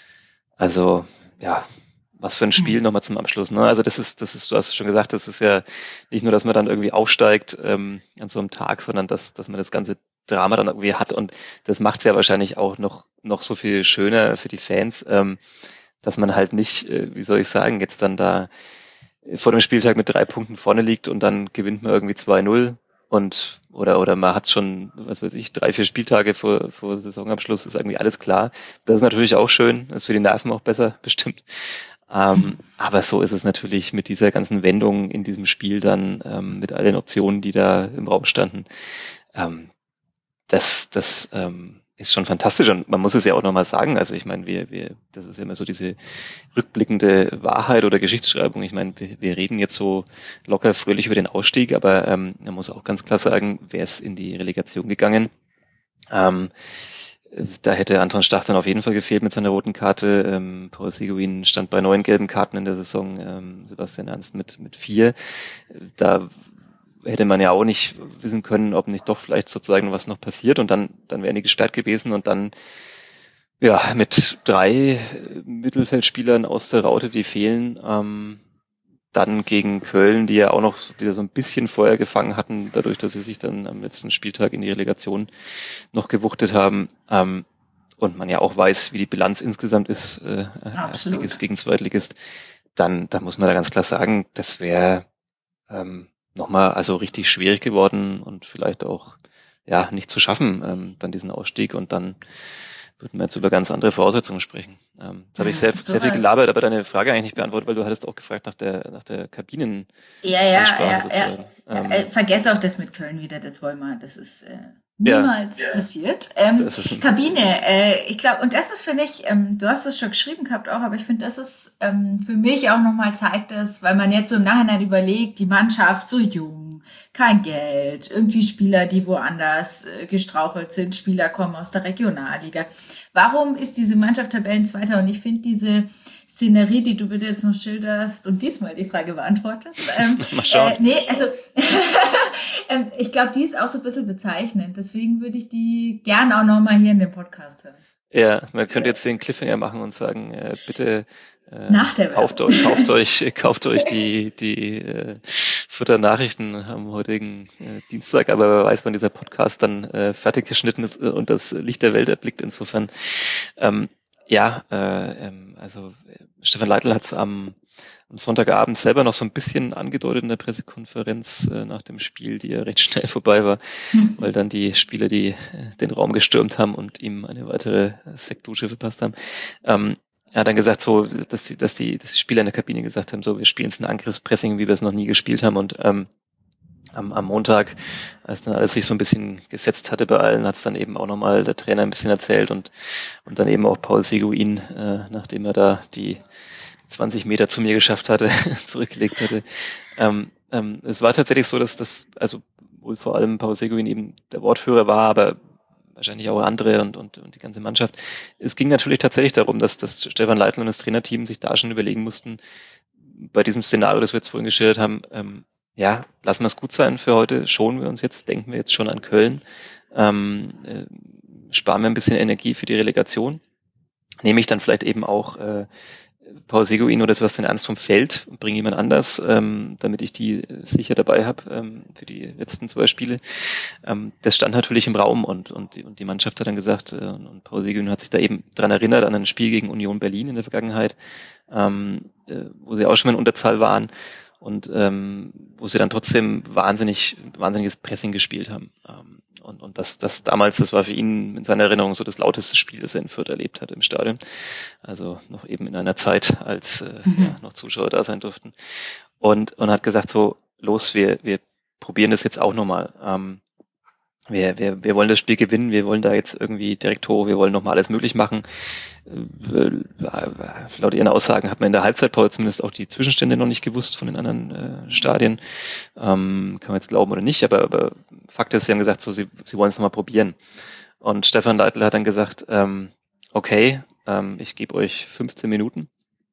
also ja, was für ein Spiel nochmal zum Abschluss. Ne? Also das ist, das ist, du hast schon gesagt, das ist ja nicht nur, dass man dann irgendwie aufsteigt ähm, an so einem Tag, sondern dass, dass man das ganze Drama dann irgendwie hat. Und das macht es ja wahrscheinlich auch noch, noch so viel schöner für die Fans, ähm, dass man halt nicht, äh, wie soll ich sagen, jetzt dann da vor dem Spieltag mit drei Punkten vorne liegt und dann gewinnt man irgendwie zwei null. Und oder oder man hat schon, was weiß ich, drei, vier Spieltage vor, vor Saisonabschluss, ist irgendwie alles klar. Das ist natürlich auch schön, das ist für die Nerven auch besser, bestimmt. Ähm, aber so ist es natürlich mit dieser ganzen Wendung in diesem Spiel dann, ähm, mit all den Optionen, die da im Raum standen. Ähm, das das ähm, ist schon fantastisch und man muss es ja auch nochmal sagen. Also ich meine, wir, wir, das ist ja immer so diese rückblickende Wahrheit oder Geschichtsschreibung. Ich meine, wir, wir reden jetzt so locker fröhlich über den Ausstieg, aber ähm, man muss auch ganz klar sagen, wer ist in die Relegation gegangen. Ähm, da hätte Anton Stach dann auf jeden Fall gefehlt mit seiner roten Karte. Ähm, Paul Seguin stand bei neun gelben Karten in der Saison, ähm, Sebastian Ernst mit, mit vier. Da hätte man ja auch nicht wissen können, ob nicht doch vielleicht sozusagen was noch passiert und dann, dann wären die gesperrt gewesen und dann ja mit drei Mittelfeldspielern aus der Raute, die fehlen, ähm, dann gegen Köln, die ja auch noch wieder so ein bisschen Feuer gefangen hatten, dadurch, dass sie sich dann am letzten Spieltag in die Relegation noch gewuchtet haben. Ähm, und man ja auch weiß, wie die Bilanz insgesamt ist, äh, Erstligist gegen Zweitligist, dann, dann muss man da ganz klar sagen, das wäre ähm, nochmal also richtig schwierig geworden und vielleicht auch ja nicht zu schaffen, ähm, dann diesen Ausstieg und dann würden wir jetzt über ganz andere Voraussetzungen sprechen. Ähm, jetzt habe ich sehr, sehr viel gelabert, aber deine Frage eigentlich nicht beantwortet, weil du hattest auch gefragt nach der, nach der Kabinen. Ja, ja, ja, ja, ähm, ja. Vergesse auch das mit Köln wieder, das wollen wir, das ist äh, niemals ja, passiert. Ähm, Kabine, äh, ich glaube, und das ist, finde ich, ähm, du hast es schon geschrieben gehabt auch, aber ich finde, das ist ähm, für mich auch nochmal zeigt das, weil man jetzt so im Nachhinein überlegt, die Mannschaft so jung, kein Geld, irgendwie Spieler, die woanders äh, gestrauchelt sind, Spieler kommen aus der Regionalliga. Warum ist diese Mannschaft Tabellenzweiter? Und ich finde diese Szenerie, die du bitte jetzt noch schilderst und diesmal die Frage beantwortest. Ähm, Mal schauen. Äh, nee, also ähm, ich glaube, die ist auch so ein bisschen bezeichnend. Deswegen würde ich die gerne auch nochmal hier in dem Podcast hören. Ja, man könnte jetzt den Cliffhanger machen und sagen, äh, bitte äh, Nach der kauft, euch, kauft euch kauft euch die die äh, Fürther Nachrichten am heutigen äh, Dienstag, aber wer weiß, wann dieser Podcast dann äh, fertig geschnitten ist und das Licht der Welt erblickt. Insofern ähm, ja, äh, ähm, also Stefan Leitl hat es am, am Sonntagabend selber noch so ein bisschen angedeutet in der Pressekonferenz äh, nach dem Spiel, die ja recht schnell vorbei war, mhm. weil dann die Spieler, die äh, den Raum gestürmt haben und ihm eine weitere Sektdusche verpasst haben, ähm, er hat dann gesagt, so, dass die, dass die, dass die Spieler in der Kabine gesagt haben, so, wir spielen jetzt ein Angriffspressing, wie wir es noch nie gespielt haben und ähm, Am, am Montag, als dann alles sich so ein bisschen gesetzt hatte bei allen, hat es dann eben auch nochmal der Trainer ein bisschen erzählt und und dann eben auch Paul Seguin, äh, nachdem er da die zwanzig Meter zu mir geschafft hatte, zurückgelegt hatte. Ähm, ähm, es war tatsächlich so, dass das, also wohl vor allem Paul Seguin eben der Wortführer war, aber wahrscheinlich auch andere und, und, und die ganze Mannschaft. Es ging natürlich tatsächlich darum, dass, dass Stefan Leitl und das Trainerteam sich da schon überlegen mussten, bei diesem Szenario, das wir jetzt vorhin geschildert haben, ähm, ja, lassen wir es gut sein für heute, schonen wir uns jetzt, denken wir jetzt schon an Köln, ähm, äh, sparen wir ein bisschen Energie für die Relegation, nehme ich dann vielleicht eben auch äh, Paul Seguin oder Sebastian Ernst vom Feld und bringe jemand anders, ähm, damit ich die sicher dabei habe ähm, für die letzten zwei Spiele. Ähm, das stand natürlich im Raum und und die, und die Mannschaft hat dann gesagt, äh, und Paul Seguin hat sich da eben dran erinnert an ein Spiel gegen Union Berlin in der Vergangenheit, ähm, äh, wo sie auch schon mal in Unterzahl waren. Und ähm, wo sie dann trotzdem wahnsinnig, wahnsinniges Pressing gespielt haben. Ähm, und und das, das damals, das war für ihn in seiner Erinnerung so das lauteste Spiel, das er in Fürth erlebt hat im Stadion. Also noch eben in einer Zeit, als äh, mhm. ja, noch Zuschauer da sein durften. Und und hat gesagt, so, los, wir wir probieren das jetzt auch nochmal. Ähm, Wir, wir, wir wollen das Spiel gewinnen, wir wollen da jetzt irgendwie direkt hoch, wir wollen nochmal alles möglich machen. Äh, laut ihren Aussagen hat man in der Halbzeitpause zumindest auch die Zwischenstände noch nicht gewusst von den anderen äh, Stadien. Ähm, kann man jetzt glauben oder nicht, aber, aber Fakt ist, sie haben gesagt, so, sie, sie wollen es nochmal probieren. Und Stefan Leitl hat dann gesagt, ähm, okay, ähm, ich gebe euch fünfzehn Minuten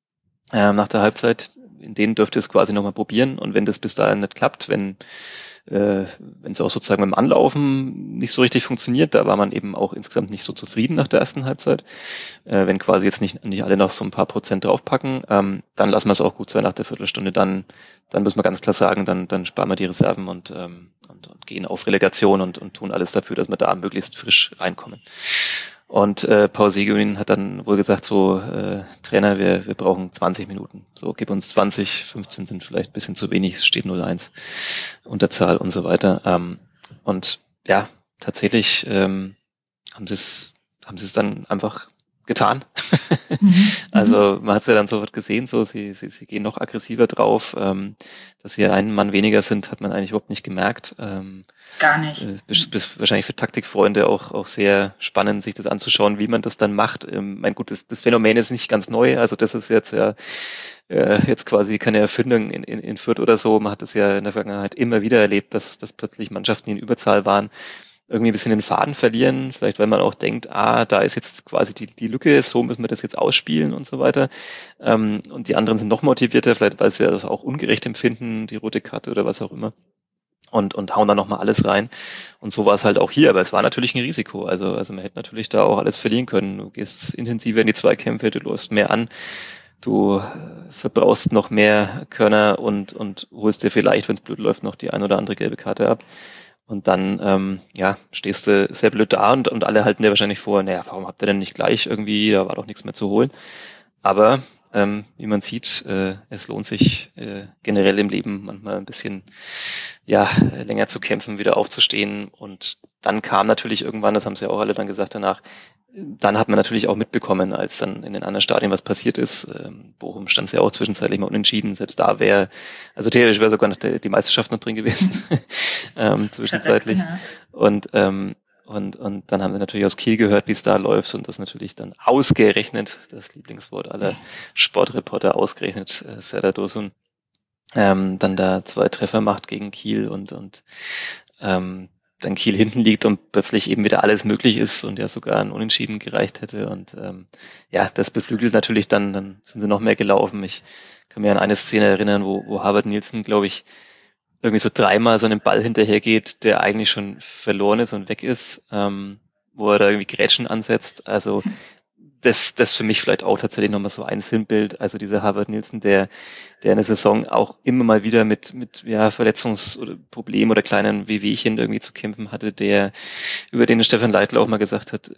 ähm, nach der Halbzeit, in denen dürft ihr es quasi nochmal probieren und wenn das bis dahin nicht klappt, wenn äh, wenn es auch sozusagen beim Anlaufen nicht so richtig funktioniert, da war man eben auch insgesamt nicht so zufrieden nach der ersten Halbzeit, äh, wenn quasi jetzt nicht, nicht alle noch so ein paar Prozent draufpacken, ähm, dann lassen wir es auch gut sein nach der Viertelstunde, dann dann müssen wir ganz klar sagen, dann dann sparen wir die Reserven und ähm, und, und gehen auf Relegation und, und tun alles dafür, dass wir da möglichst frisch reinkommen. Und äh, Paul Seguin hat dann wohl gesagt, so, äh, Trainer, wir wir brauchen zwanzig Minuten. So, gib uns zwanzig, fünfzehn sind vielleicht ein bisschen zu wenig, es steht null eins, Unterzahl und so weiter. Ähm, und ja, tatsächlich ähm, haben sie es haben sie es dann einfach getan. Mhm. Also man hat es ja dann sofort gesehen, so sie, sie, sie gehen noch aggressiver drauf. Ähm, dass sie einen Mann weniger sind, hat man eigentlich überhaupt nicht gemerkt. Ähm, Gar nicht. Äh, bis, bis wahrscheinlich für Taktikfreunde auch auch sehr spannend, sich das anzuschauen, wie man das dann macht. Ähm, mein gut, das, das Phänomen ist nicht ganz neu. Also das ist jetzt ja äh, jetzt quasi keine Erfindung in, in, in Fürth oder so. Man hat es ja in der Vergangenheit immer wieder erlebt, dass, dass plötzlich Mannschaften, die in Überzahl waren, irgendwie ein bisschen den Faden verlieren, vielleicht weil man auch denkt, ah, da ist jetzt quasi die, die Lücke, so müssen wir das jetzt ausspielen und so weiter. Ähm, und die anderen sind noch motivierter, vielleicht weil sie das auch ungerecht empfinden, die rote Karte oder was auch immer. Und, und hauen da nochmal alles rein. Und so war es halt auch hier, aber es war natürlich ein Risiko. Also, also man hätte natürlich da auch alles verlieren können. Du gehst intensiver in die Zweikämpfe, du läufst mehr an, du verbrauchst noch mehr Körner und, und holst dir vielleicht, wenn es blöd läuft, noch die ein oder andere gelbe Karte ab. Und dann, ähm, ja, stehst du sehr blöd da und, und alle halten dir wahrscheinlich vor, naja, warum habt ihr denn nicht gleich irgendwie, da war doch nichts mehr zu holen. Aber ähm, wie man sieht, äh, es lohnt sich äh, generell im Leben manchmal ein bisschen ja länger zu kämpfen, wieder aufzustehen. Und dann kam natürlich irgendwann, das haben sie ja auch alle dann gesagt danach, dann hat man natürlich auch mitbekommen, als dann in den anderen Stadien was passiert ist. Ähm, Bochum stand ja auch zwischenzeitlich mal unentschieden. Selbst da wäre, also theoretisch wäre sogar noch die, die Meisterschaft noch drin gewesen, ähm, zwischenzeitlich. Verrückt, ja. Und, ähm, und, und dann haben sie natürlich aus Kiel gehört, wie es da läuft und das natürlich dann ausgerechnet, das Lieblingswort aller Sportreporter, ausgerechnet äh, Serdar Dursun, ähm, dann da zwei Treffer macht gegen Kiel und, und ähm, dann Kiel hinten liegt und plötzlich eben wieder alles möglich ist und ja sogar ein Unentschieden gereicht hätte. Und ähm, ja, das beflügelt natürlich dann, dann sind sie noch mehr gelaufen. Ich kann mir an eine Szene erinnern, wo, wo Harvard Nielsen, glaube ich, irgendwie so dreimal so einen Ball hinterher geht, der eigentlich schon verloren ist und weg ist, ähm, wo er da irgendwie Grätschen ansetzt. Also das, das für mich vielleicht auch tatsächlich nochmal so ein Sinnbild. Also dieser Harvard Nielsen, der, der in der Saison auch immer mal wieder mit, mit, ja, Verletzungs- oder Problemen oder kleinen Wehwehchen irgendwie zu kämpfen hatte, der, über den Stefan Leitl auch mal gesagt hat,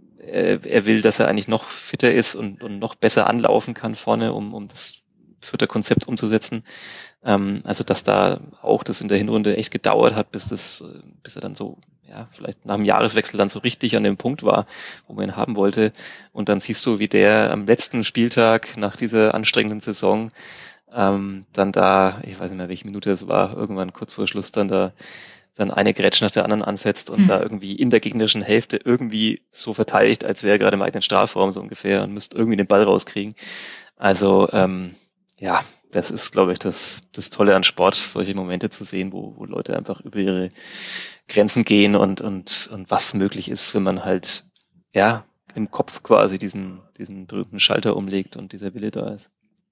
er, er will, dass er eigentlich noch fitter ist und, und noch besser anlaufen kann vorne, um, um das vierte Konzept umzusetzen. Ähm, also, dass da auch das in der Hinrunde echt gedauert hat, bis das, bis er dann so, ja, vielleicht nach dem Jahreswechsel dann so richtig an dem Punkt war, wo man ihn haben wollte. Und dann siehst du, wie der am letzten Spieltag nach dieser anstrengenden Saison ähm, dann da, ich weiß nicht mehr, welche Minute es war, irgendwann kurz vor Schluss dann da dann eine Grätsche nach der anderen ansetzt und mhm. da irgendwie in der gegnerischen Hälfte irgendwie so verteidigt, als wäre er gerade im eigenen Strafraum so ungefähr und müsste irgendwie den Ball rauskriegen. Also, ähm, ja, das ist, glaube ich, das, das Tolle an Sport, solche Momente zu sehen, wo, wo Leute einfach über ihre Grenzen gehen und, und, und was möglich ist, wenn man halt, ja, im Kopf quasi diesen, diesen berühmten Schalter umlegt und dieser Wille da ist.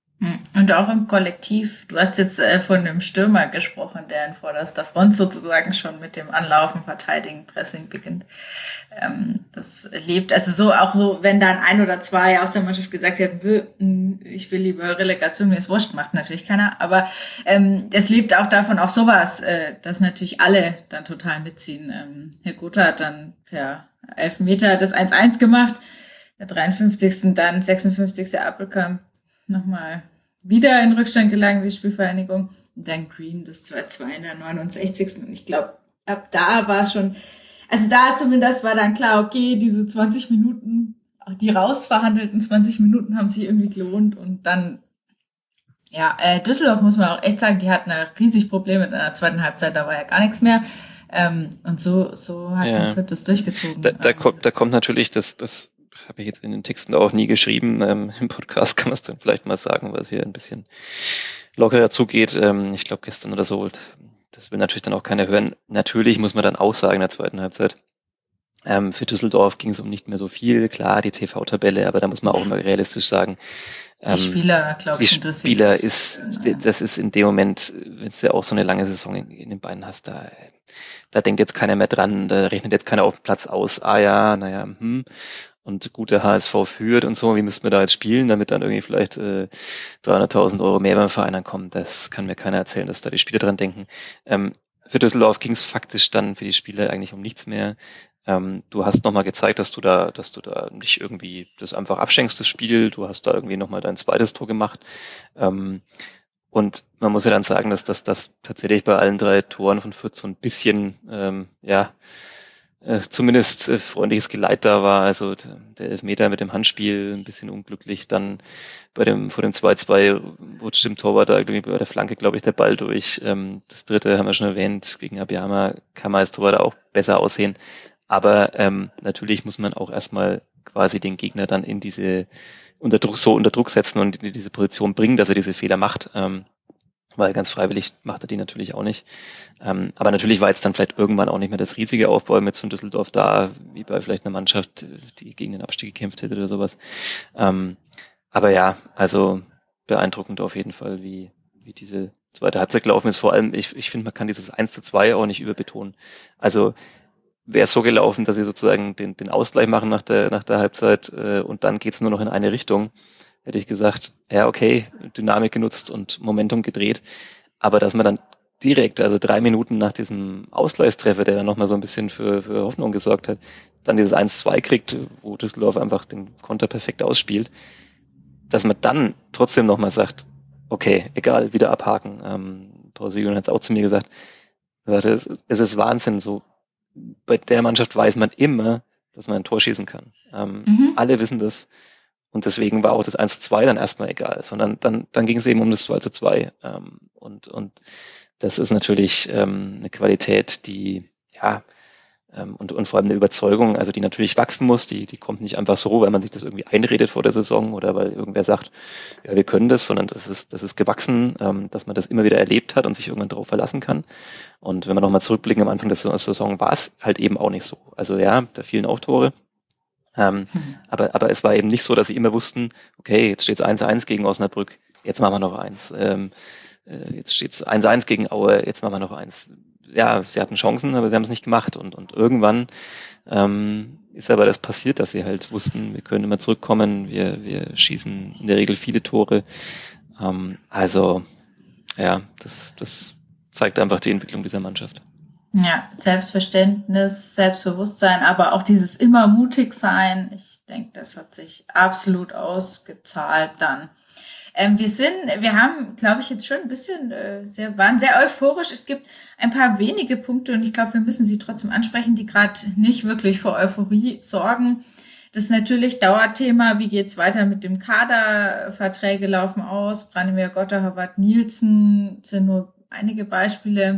Und auch im Kollektiv. Du hast jetzt äh, von einem Stürmer gesprochen, der in vorderster Front sozusagen schon mit dem Anlaufen, Verteidigen, Pressing beginnt. Ähm, das lebt, also so auch so, wenn dann ein oder zwei aus der Mannschaft gesagt hätten, ich will lieber Relegation, mir ist wurscht, macht natürlich keiner. Aber ähm, es lebt auch davon, auch sowas, äh, dass natürlich alle dann total mitziehen. Ähm, Herr Gotha hat dann per Elfmeter das eins eins gemacht, der dreiundfünfzigsten dann sechsundfünfzigsten Appelkamp nochmal wieder in Rückstand gelangen, die Spielvereinigung. Und dann Green das zwei zwei in der neunundsechzigsten Und ich glaube, ab da war es schon, also da zumindest war dann klar, okay, diese zwanzig Minuten, auch die rausverhandelten zwanzig Minuten haben sich irgendwie gelohnt. Und dann, ja, äh, Düsseldorf muss man auch echt sagen, die hatten ein riesig Problem in der zweiten Halbzeit, da war ja gar nichts mehr. Ähm, und so, so hat ja. dann Fürth das durchgezogen. Da, da, kommt, da kommt natürlich das, das habe ich jetzt in den Texten auch nie geschrieben. Ähm, Im Podcast kann man es dann vielleicht mal sagen, weil es hier ein bisschen lockerer zugeht. Ähm, ich glaube gestern oder so, das will natürlich dann auch keiner hören. Natürlich muss man dann auch sagen in der zweiten Halbzeit, ähm, für Düsseldorf ging es um nicht mehr so viel. Klar, die T V-Tabelle, aber da muss man auch immer realistisch sagen, die Spieler, glaube ich, die Spieler ist, das ist in dem Moment, wenn du ja auch so eine lange Saison in, in den Beinen hast, da, da denkt jetzt keiner mehr dran, da rechnet jetzt keiner auf den Platz aus, ah ja, naja, hm, und gute H S V führt und so, wie müssen wir da jetzt spielen, damit dann irgendwie vielleicht äh, dreihunderttausend Euro mehr beim Verein ankommen, das kann mir keiner erzählen, dass da die Spieler dran denken. Ähm, für Düsseldorf ging es faktisch dann für die Spieler eigentlich um nichts mehr. Ähm, du hast nochmal gezeigt, dass du da, dass du da nicht irgendwie das einfach abschenkst, das Spiel. Du hast da irgendwie nochmal dein zweites Tor gemacht. Ähm, und man muss ja dann sagen, dass das, das tatsächlich bei allen drei Toren von Fürth so ein bisschen, ähm, ja, äh, zumindest äh, freundliches Geleit da war. Also der Elfmeter mit dem Handspiel ein bisschen unglücklich. Dann bei dem, vor dem zwei zwei rutscht dem Torwart da irgendwie bei der Flanke, glaube ich, der Ball durch. Ähm, das dritte haben wir schon erwähnt. Gegen Abiyama kann man als Torwart auch besser aussehen. Aber ähm, natürlich muss man auch erstmal quasi den Gegner dann in diese unter Druck, so unter Druck setzen und in diese Position bringen, dass er diese Fehler macht. Ähm, weil ganz freiwillig macht er die natürlich auch nicht. Ähm, aber natürlich war jetzt dann vielleicht irgendwann auch nicht mehr das riesige Aufbau mit so Düsseldorf da, wie bei vielleicht einer Mannschaft, die gegen den Abstieg gekämpft hätte oder sowas. Ähm, aber ja, also beeindruckend auf jeden Fall, wie, wie diese zweite Halbzeit gelaufen ist. Vor allem, ich, ich finde, man kann dieses eins zu zwei auch nicht überbetonen. Also wäre es so gelaufen, dass sie sozusagen den, den Ausgleich machen nach der, nach der Halbzeit äh, und dann geht's nur noch in eine Richtung, hätte ich gesagt, ja okay, Dynamik genutzt und Momentum gedreht, aber dass man dann direkt, also drei Minuten nach diesem Ausgleichstreffer, der dann nochmal so ein bisschen für, für Hoffnung gesorgt hat, dann dieses eins zwei kriegt, wo Düsseldorf einfach den Konter perfekt ausspielt, dass man dann trotzdem nochmal sagt, okay, egal, wieder abhaken. Ähm, Paul Siegel hat es auch zu mir gesagt, er sagte, es, es ist Wahnsinn, so bei der Mannschaft weiß man immer, dass man ein Tor schießen kann. Ähm, Mhm. Alle wissen das. Und deswegen war auch das eins zu zwei dann erstmal egal, sondern dann, dann ging es eben um das zwei zu zwei. Ähm, und, und das ist natürlich ähm, eine Qualität, die, ja, ähm, und, und vor allem eine Überzeugung, also die natürlich wachsen muss, die, die kommt nicht einfach so, weil man sich das irgendwie einredet vor der Saison oder weil irgendwer sagt, ja, wir können das, sondern das ist, das ist gewachsen, ähm, dass man das immer wieder erlebt hat und sich irgendwann darauf verlassen kann. Und wenn wir nochmal zurückblicken, am Anfang der Saison war es halt eben auch nicht so. Also ja, da fielen auch Tore. Ähm, Mhm. aber, aber es war eben nicht so, dass sie immer wussten, okay, jetzt steht es eins eins gegen Osnabrück, jetzt machen wir noch eins. Ähm, äh, jetzt steht es eins eins gegen Aue, jetzt machen wir noch eins. Ja, sie hatten Chancen, aber sie haben es nicht gemacht. Und, und irgendwann ähm, ist aber das passiert, dass sie halt wussten, wir können immer zurückkommen, wir, wir schießen in der Regel viele Tore. Ähm, also ja, das, das zeigt einfach die Entwicklung dieser Mannschaft. Ja, Selbstverständnis, Selbstbewusstsein, aber auch dieses immer mutig sein. Ich denke, das hat sich absolut ausgezahlt dann. Ähm, wir sind, wir haben, glaube ich, jetzt schon ein bisschen, äh, sehr, waren sehr euphorisch. Es gibt ein paar wenige Punkte und ich glaube, wir müssen sie trotzdem ansprechen, die gerade nicht wirklich für Euphorie sorgen. Das ist natürlich Dauerthema. Wie geht's weiter mit dem Kader? Verträge laufen aus. Branimir Gotter, Harvard Nielsen sind nur einige Beispiele.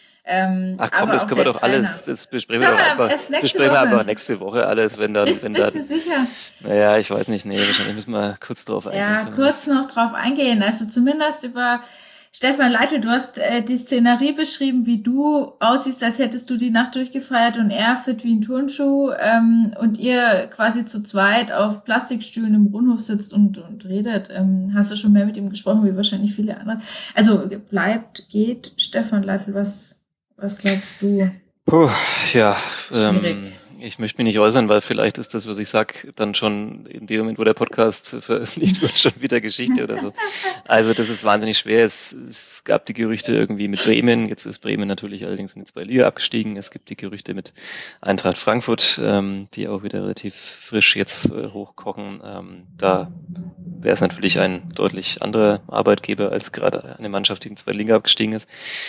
Ähm, Ach komm, aber das auch können wir der doch Trainer. alles, das besprechen Das wir haben doch wir einfach, erst nächste besprechen wir Woche. einfach nächste Woche alles, wenn dann, Bist, wenn bist dann, du sicher? naja, ich weiß nicht, nee, wahrscheinlich müssen wir kurz drauf eingehen. Ja, kurz noch drauf eingehen. Also zumindest über Stefan Leitl, du hast äh, die Szenerie beschrieben, wie du aussiehst, als hättest du die Nacht durchgefeiert und er fit wie ein Turnschuh ähm, und ihr quasi zu zweit auf Plastikstühlen im Brunnenhof sitzt und, und redet. Ähm, hast du schon mehr mit ihm gesprochen, wie wahrscheinlich viele andere? Also bleibt, geht Stefan Leitl, was, was glaubst du? Puh, ja, Schwierig. ähm, ich möchte mich nicht äußern, weil vielleicht ist das, was ich sag, dann schon in dem Moment, wo der Podcast veröffentlicht wird, schon wieder Geschichte oder so. Also das ist wahnsinnig schwer. Es, es gab die Gerüchte irgendwie mit Bremen. Jetzt ist Bremen natürlich allerdings in die zweite Liga abgestiegen. Es gibt die Gerüchte mit Eintracht Frankfurt, ähm, die auch wieder relativ frisch jetzt äh, hochkochen. Ähm, da wäre es natürlich ein deutlich anderer Arbeitgeber als gerade eine Mannschaft, die in die zweite Liga abgestiegen ist.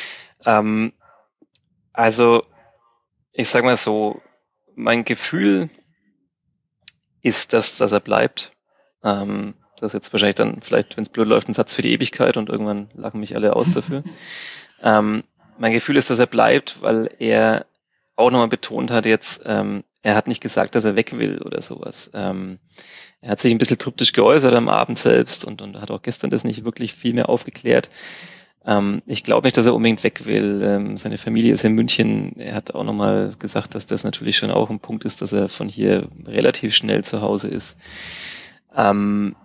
Ähm, also ich sag mal so, mein Gefühl ist, dass, dass er bleibt. Ähm, das ist jetzt wahrscheinlich dann, vielleicht, wenn es blöd läuft, ein Satz für die Ewigkeit und irgendwann lachen mich alle aus dafür. ähm, mein Gefühl ist, dass er bleibt, weil er auch nochmal betont hat jetzt, ähm, er hat nicht gesagt, dass er weg will oder sowas. Ähm, er hat sich ein bisschen kryptisch geäußert am Abend selbst und, und hat auch gestern das nicht wirklich viel mehr aufgeklärt. Ähm, ich glaube nicht, dass er unbedingt weg will. Ähm, seine Familie ist in München. Er hat auch nochmal gesagt, dass das natürlich schon auch ein Punkt ist, dass er von hier relativ schnell zu Hause ist. Ähm,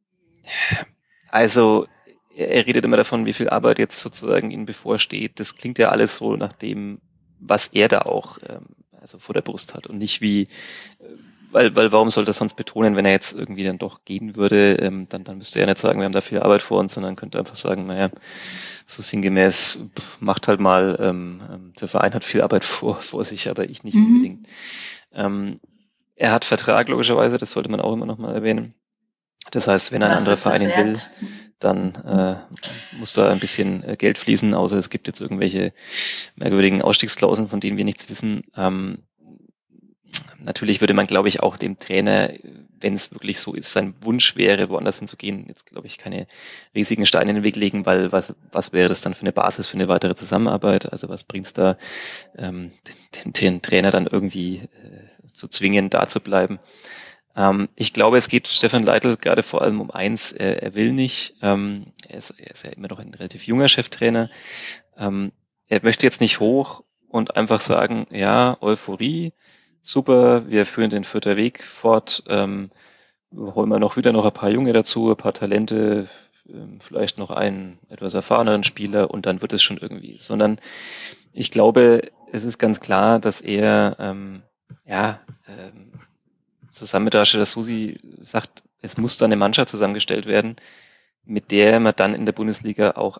also er, er redet immer davon, wie viel Arbeit jetzt sozusagen ihm bevorsteht. Das klingt ja alles so nach dem, was er da auch ähm, also vor der Brust hat und nicht wie, weil, weil warum soll das sonst betonen, wenn er jetzt irgendwie dann doch gehen würde, ähm, dann, dann müsste er nicht sagen, wir haben da viel Arbeit vor uns, sondern könnte einfach sagen, naja, so sinngemäß, pff, macht halt mal, ähm, der Verein hat viel Arbeit vor, vor sich, aber ich nicht Mhm. unbedingt. Ähm, er hat Vertrag, logischerweise, das sollte man auch immer noch mal erwähnen. Das heißt, wenn ein Was anderer ist das Verein ihn will, wert? dann äh, muss da ein bisschen äh, Geld fließen, außer es gibt jetzt irgendwelche merkwürdigen Ausstiegsklauseln, von denen wir nichts wissen. Ähm, natürlich würde man, glaube ich, auch dem Trainer, wenn es wirklich so ist, sein Wunsch wäre, woanders hinzugehen, jetzt, glaube ich, keine riesigen Steine in den Weg legen, weil was, was wäre das dann für eine Basis für eine weitere Zusammenarbeit? Also was bringt's da, ähm, den, den Trainer dann irgendwie äh, zu zwingen, da zu bleiben? Ähm, ich glaube, es geht Stefan Leitl gerade vor allem um eins, er, er will nicht, ähm, er, ist, er ist ja immer noch ein relativ junger Cheftrainer, ähm, er möchte jetzt nicht hoch und einfach sagen, ja, Euphorie, super, wir führen den Fürther Weg fort, ähm, holen wir noch wieder noch ein paar Junge dazu, ein paar Talente, ähm, vielleicht noch einen etwas erfahreneren Spieler und dann wird es schon irgendwie. Sondern ich glaube, es ist ganz klar, dass er ähm, ja ähm, zusammen mit Rashida Susi sagt, es muss dann eine Mannschaft zusammengestellt werden, mit der man dann in der Bundesliga auch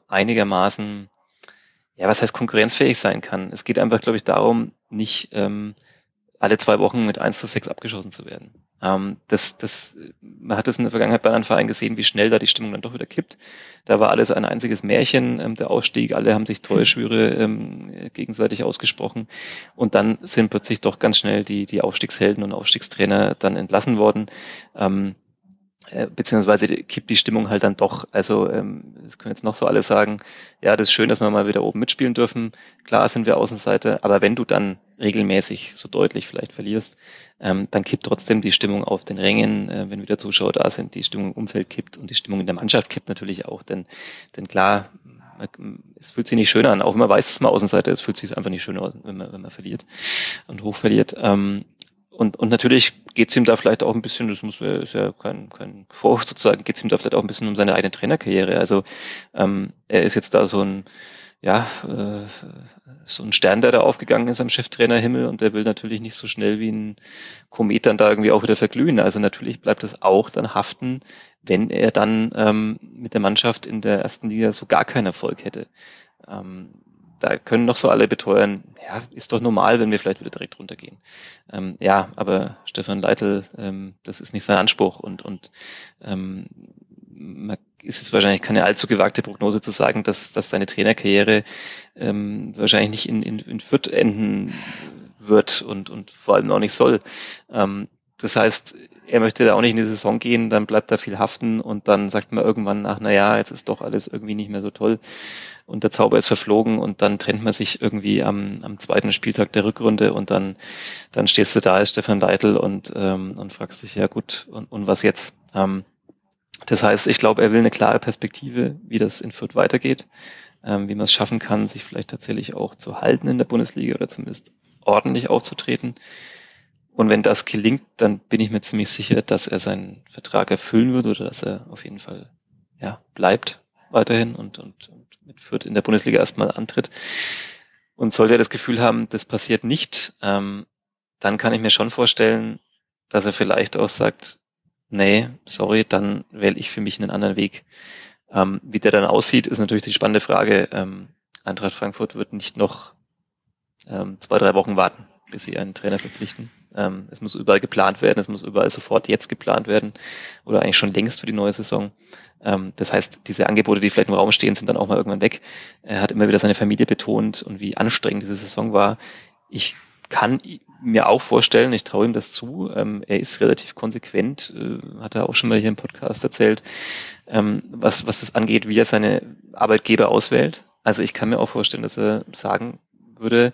einigermaßen, ja, was heißt konkurrenzfähig sein kann. Es geht einfach, glaube ich, darum, nicht ähm, alle zwei Wochen mit eins zu sechs abgeschossen zu werden. Ähm, das, das, man hat es in der Vergangenheit bei anderen Vereinen gesehen, wie schnell da die Stimmung dann doch wieder kippt. Da war alles ein einziges Märchen, ähm, der Ausstieg, alle haben sich Treueschwüre ähm, gegenseitig ausgesprochen und dann sind plötzlich doch ganz schnell die, die Aufstiegshelden und Aufstiegstrainer dann entlassen worden. Ähm, beziehungsweise kippt die Stimmung halt dann doch. Also ähm, das können jetzt noch so alle sagen, ja, das ist schön, dass wir mal wieder oben mitspielen dürfen. Klar sind wir Außenseiter, aber wenn du dann regelmäßig so deutlich vielleicht verlierst, ähm, dann kippt trotzdem die Stimmung auf den Rängen, äh, wenn wieder Zuschauer da sind, die Stimmung im Umfeld kippt und die Stimmung in der Mannschaft kippt natürlich auch, denn, denn klar, man, es fühlt sich nicht schön an, auch wenn man weiß, dass man Außenseiter ist, fühlt sich einfach nicht schön aus, wenn man, wenn man verliert und hoch verliert. Ähm, Und, und natürlich geht es ihm da vielleicht auch ein bisschen, das muss ist ja kein, kein Vorwurf sozusagen, geht es ihm da vielleicht auch ein bisschen um seine eigene Trainerkarriere. Also ähm, er ist jetzt da so ein, ja, äh, so ein Stern, der da aufgegangen ist am Cheftrainerhimmel und der will natürlich nicht so schnell wie ein Komet dann da irgendwie auch wieder verglühen. Also natürlich bleibt das auch dann haften, wenn er dann ähm, mit der Mannschaft in der ersten Liga so gar keinen Erfolg hätte. Ähm, Da können noch so alle beteuern, ja, ist doch normal, wenn wir vielleicht wieder direkt runtergehen. Ähm, ja, aber Stefan Leitl, ähm, das ist nicht sein Anspruch und, und ähm, man ist jetzt wahrscheinlich keine allzu gewagte Prognose zu sagen, dass, dass seine Trainerkarriere ähm, wahrscheinlich nicht in, in, in Fürth enden wird und, und vor allem auch nicht soll. Ähm, das heißt, er möchte da auch nicht in die Saison gehen, dann bleibt da viel haften und dann sagt man irgendwann, ach na ja, jetzt ist doch alles irgendwie nicht mehr so toll und der Zauber ist verflogen und dann trennt man sich irgendwie am, am zweiten Spieltag der Rückrunde und dann, dann stehst du da als Stefan Leitl und, ähm, und fragst dich, ja gut, und, und was jetzt? Ähm, das heißt, ich glaube, er will eine klare Perspektive, wie das in Fürth weitergeht, ähm, wie man es schaffen kann, sich vielleicht tatsächlich auch zu halten in der Bundesliga oder zumindest ordentlich aufzutreten. Und wenn das gelingt, dann bin ich mir ziemlich sicher, dass er seinen Vertrag erfüllen wird oder dass er auf jeden Fall ja bleibt weiterhin und, und, und mit Fürth in der Bundesliga erstmal antritt. Und sollte er das Gefühl haben, das passiert nicht, ähm, dann kann ich mir schon vorstellen, dass er vielleicht auch sagt, nee, sorry, dann wähle ich für mich einen anderen Weg. Ähm, wie der dann aussieht, ist natürlich die spannende Frage. Ähm, Eintracht Frankfurt wird nicht noch ähm, zwei, drei Wochen warten, bis sie einen Trainer verpflichten. Ähm, es muss überall geplant werden, es muss überall sofort jetzt geplant werden oder eigentlich schon längst für die neue Saison. Ähm, das heißt, diese Angebote, die vielleicht im Raum stehen, sind dann auch mal irgendwann weg. Er hat immer wieder seine Familie betont und wie anstrengend diese Saison war. Ich kann mir auch vorstellen, ich traue ihm das zu, ähm, er ist relativ konsequent, äh, hat er auch schon mal hier im Podcast erzählt, ähm, was, was das angeht, wie er seine Arbeitgeber auswählt. Also ich kann mir auch vorstellen, dass er sagen würde,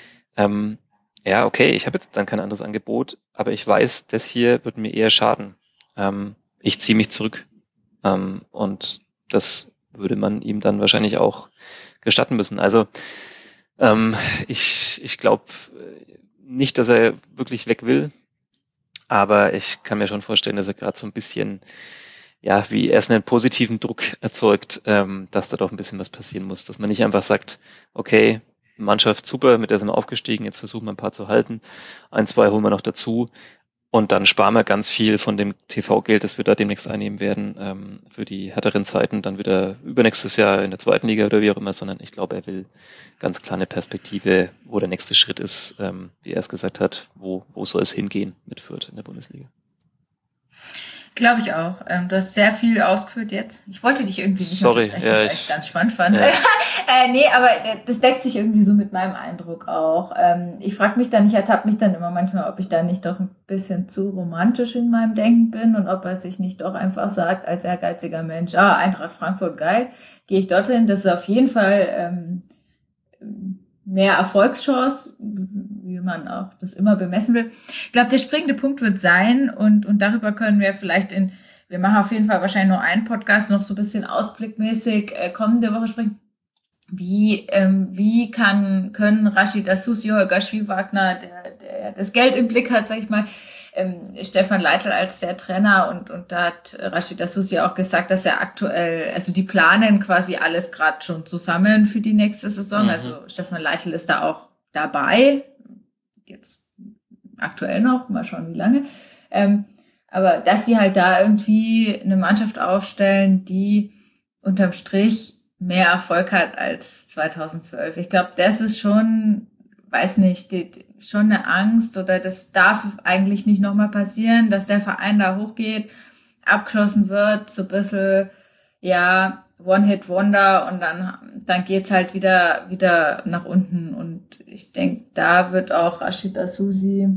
ähm, ja, okay, ich habe jetzt dann kein anderes Angebot, aber ich weiß, das hier wird mir eher schaden. Ähm, ich ziehe mich zurück. Ähm, und das würde man ihm dann wahrscheinlich auch gestatten müssen. Also ähm, ich, ich glaube nicht, dass er wirklich weg will, aber ich kann mir schon vorstellen, dass er gerade so ein bisschen, ja, wie erst einen positiven Druck erzeugt, ähm, dass da doch ein bisschen was passieren muss. Dass man nicht einfach sagt, okay, Mannschaft super, mit der sind wir aufgestiegen, jetzt versuchen wir ein paar zu halten, ein, zwei holen wir noch dazu und dann sparen wir ganz viel von dem T V-Geld, das wir da demnächst einnehmen werden, ähm, für die härteren Zeiten, dann wieder übernächstes Jahr in der zweiten Liga oder wie auch immer, sondern ich glaube, er will ganz klar eine Perspektive, wo der nächste Schritt ist, ähm, wie er es gesagt hat, wo, wo soll es hingehen mit Fürth in der Bundesliga. Glaube ich auch. Ähm, du hast sehr viel ausgeführt jetzt. Ich wollte dich irgendwie nicht Sorry, unterbrechen, ja, weil ich ich es ganz spannend fand. Ja. äh, nee, aber das deckt sich irgendwie so mit meinem Eindruck auch. Ähm, ich frage mich dann, ich ertappe mich dann immer manchmal, ob ich da nicht doch ein bisschen zu romantisch in meinem Denken bin und ob er sich nicht doch einfach sagt, als ehrgeiziger Mensch, ah, Eintracht Frankfurt, geil, gehe ich dorthin. Das ist auf jeden Fall ähm, mehr Erfolgschance, wie man auch das immer bemessen will. Ich glaube, der springende Punkt wird sein und, und darüber können wir vielleicht in, wir machen auf jeden Fall wahrscheinlich nur einen Podcast, noch so ein bisschen ausblickmäßig äh, kommende Woche sprechen. Wie, ähm, wie kann, können Rashida Susi, Holger Schwiewagner, der, der das Geld im Blick hat, sag ich mal, ähm, Stefan Leitl als der Trainer und, und da hat Rashida Susi auch gesagt, dass er aktuell, also die planen quasi alles gerade schon zusammen für die nächste Saison. Mhm. Also Stefan Leitl ist da auch dabei. Jetzt aktuell noch, mal schauen wie lange. Ähm, aber dass sie halt da irgendwie eine Mannschaft aufstellen, die unterm Strich mehr Erfolg hat als zweitausendzwölf. Ich glaube, das ist schon, weiß nicht, die, schon eine Angst oder das darf eigentlich nicht nochmal passieren, dass der Verein da hochgeht, abgeschossen wird, so ein bisschen, ja, One-Hit-Wonder und dann, dann geht's halt wieder, wieder nach unten. Und ich denke, da wird auch Rashida Susi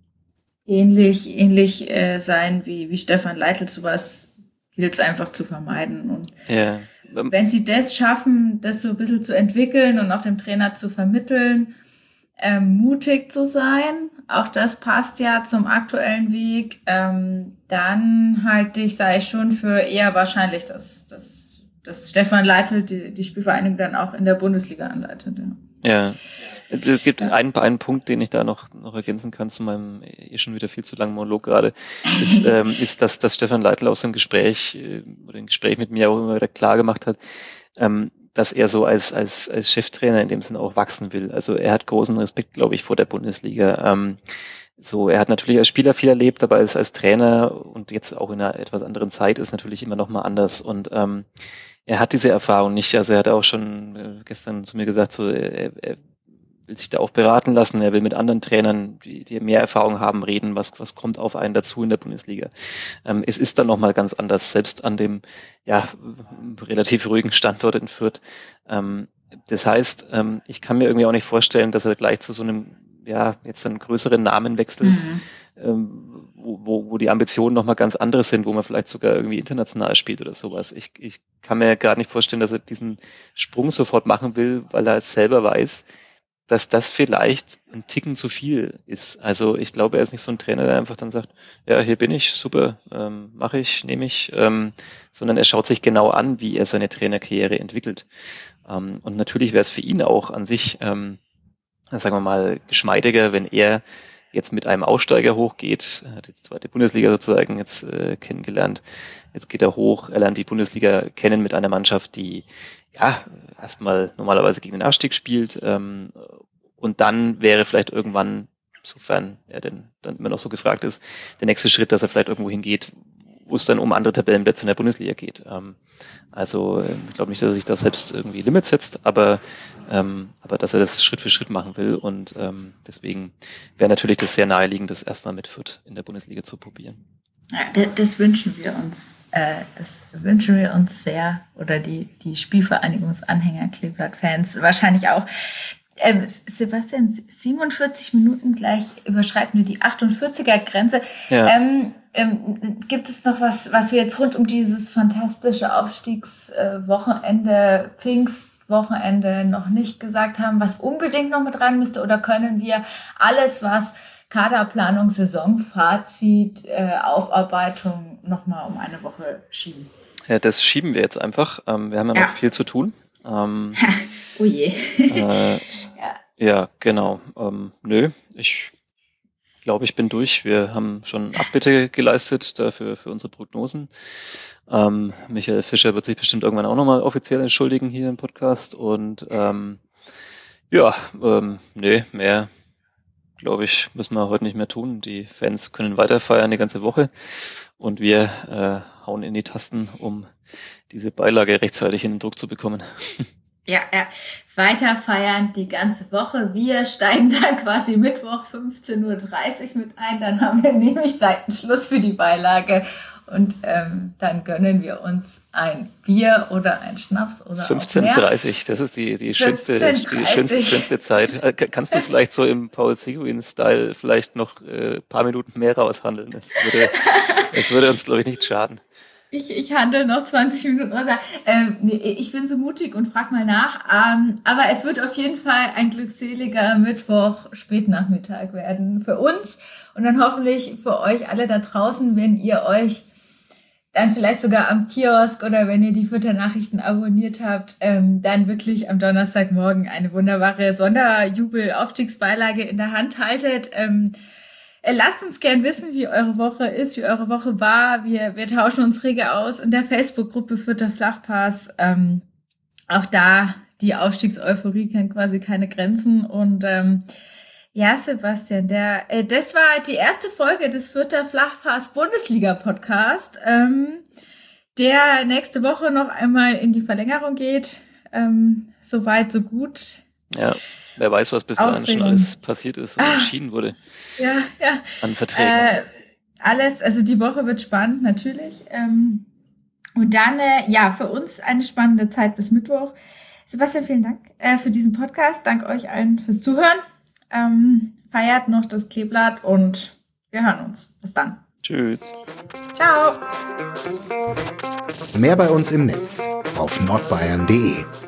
ähnlich, ähnlich äh, sein wie, wie Stefan Leitl. Sowas gilt es einfach zu vermeiden. Und ja. wenn sie das schaffen, das so ein bisschen zu entwickeln und auch dem Trainer zu vermitteln, ähm, mutig zu sein, auch das passt ja zum aktuellen Weg, ähm, dann halte ich, sage ich schon für eher wahrscheinlich, dass, dass, dass Stefan Leitl die, die Spielvereinigung dann auch in der Bundesliga anleitet. Ja. ja. Es gibt ja. einen, einen Punkt, den ich da noch, noch ergänzen kann zu meinem eh schon wieder viel zu langen Monolog gerade, ist, ähm, ist dass, dass Stefan Leitl aus dem Gespräch äh, oder im Gespräch mit mir auch immer wieder klar gemacht hat, ähm, dass er so als, als, als Cheftrainer in dem Sinne auch wachsen will. Also er hat großen Respekt, glaube ich, vor der Bundesliga. Ähm, so, er hat natürlich als Spieler viel erlebt, aber als, als Trainer und jetzt auch in einer etwas anderen Zeit ist natürlich immer noch mal anders. Und ähm, er hat diese Erfahrung nicht. Also er hat auch schon äh, gestern zu mir gesagt, so er, er will sich da auch beraten lassen. Er will mit anderen Trainern, die, die mehr Erfahrung haben, reden, was, was kommt auf einen dazu in der Bundesliga. Ähm, es ist dann nochmal ganz anders, selbst an dem ja relativ ruhigen Standort in Fürth. Ähm, das heißt, ähm, ich kann mir irgendwie auch nicht vorstellen, dass er gleich zu so einem, ja, jetzt einen größeren Namen wechselt, mhm. ähm, wo, wo, wo die Ambitionen nochmal ganz andere sind, wo man vielleicht sogar irgendwie international spielt oder sowas. Ich, ich kann mir gar nicht vorstellen, dass er diesen Sprung sofort machen will, weil er es selber weiß, dass das vielleicht ein Ticken zu viel ist. Also ich glaube, er ist nicht so ein Trainer, der einfach dann sagt, ja, hier bin ich, super, ähm, mache ich, nehme ich, ähm, sondern er schaut sich genau an, wie er seine Trainerkarriere entwickelt. Ähm, und natürlich wäre es für ihn auch an sich, ähm, sagen wir mal, geschmeidiger, wenn er jetzt mit einem Aussteiger hochgeht, er hat jetzt die zweite Bundesliga sozusagen jetzt äh, kennengelernt, jetzt geht er hoch, er lernt die Bundesliga kennen mit einer Mannschaft, die ja erstmal normalerweise gegen den Abstieg spielt, ähm, und dann wäre vielleicht irgendwann, sofern er denn dann immer noch so gefragt ist, der nächste Schritt, dass er vielleicht irgendwo hingeht, wo es dann um andere Tabellenplätze in der Bundesliga geht. Ähm, also ich glaube nicht, dass er sich da selbst irgendwie Limits setzt, aber ähm, aber dass er das Schritt für Schritt machen will und ähm, deswegen wäre natürlich das sehr naheliegend, das erstmal mit Fürth in der Bundesliga zu probieren. Ja, das, das wünschen wir uns. Äh, das wünschen wir uns sehr oder die die Spielvereinigungsanhänger, Kleeblatt-Fans wahrscheinlich auch. Ähm, Sebastian, siebenundvierzig Minuten gleich überschreiten wir die achtundvierziger-Grenze. Ja. Ähm, ähm, gibt es noch was, was wir jetzt rund um dieses fantastische Aufstiegswochenende, äh, Pfingstwochenende noch nicht gesagt haben, was unbedingt noch mit rein müsste? Oder können wir alles, was Kaderplanung, Saisonfazit, äh, Aufarbeitung nochmal um eine Woche schieben? Ja, das schieben wir jetzt einfach. Ähm, wir haben ja, ja noch viel zu tun. Ähm, oh je. äh, ja. ja, genau. Ähm, nö, ich glaube, ich bin durch. Wir haben schon Abbitte geleistet dafür für unsere Prognosen. Ähm, Michael Fischer wird sich bestimmt irgendwann auch nochmal offiziell entschuldigen hier im Podcast. Und ähm, ja, ähm, nö, mehr, glaube ich, müssen wir heute nicht mehr tun. Die Fans können weiter feiern die ganze Woche. Und wir äh, hauen in die Tasten, um diese Beilage rechtzeitig in den Druck zu bekommen. Ja, ja, weiter feiern die ganze Woche. Wir steigen dann quasi Mittwoch fünfzehn Uhr dreißig mit ein. Dann haben wir nämlich Seitenschluss für die Beilage. Und ähm, dann gönnen wir uns ein Bier oder ein Schnaps oder fünfzehn Uhr dreißig, das ist die, die, schönste, die schönste, schönste Zeit. Kannst du vielleicht so im Paul Seguin-Style vielleicht noch ein äh, paar Minuten mehr raushandeln? Das würde, das würde uns, glaube ich, nicht schaden. Ich, ich handle noch zwanzig Minuten. Ähm, nee, ich bin so mutig und frag mal nach. Ähm, aber es wird auf jeden Fall ein glückseliger Mittwoch Spätnachmittag werden für uns und dann hoffentlich für euch alle da draußen, wenn ihr euch dann vielleicht sogar am Kiosk oder wenn ihr die Fürther Nachrichten abonniert habt, ähm, dann wirklich am Donnerstagmorgen eine wunderbare Sonderjubel-Aufstiegsbeilage in der Hand haltet. Ähm, Lasst uns gern wissen, wie eure Woche ist, wie eure Woche war. Wir, wir tauschen uns rege aus in der Facebook-Gruppe Fürther Flachpass. Ähm, auch da, die Aufstiegseuphorie kennt quasi keine Grenzen. Und ähm, ja, Sebastian, der, äh, das war die erste Folge des Fürther Flachpass Bundesliga-Podcast, ähm, der nächste Woche noch einmal in die Verlängerung geht. Ähm, so weit, so gut. Ja. wer weiß, was bis dahin schon alles passiert ist und ah, entschieden wurde. Ja, ja. An Verträgen. Äh, alles, also die Woche wird spannend, natürlich. Ähm, und dann, äh, ja, für uns eine spannende Zeit bis Mittwoch. Sebastian, vielen Dank äh, für diesen Podcast. Dank euch allen fürs Zuhören. Ähm, feiert noch das Kleeblatt und wir hören uns. Bis dann. Tschüss. Ciao. Mehr bei uns im Netz auf nordbayern punkt de.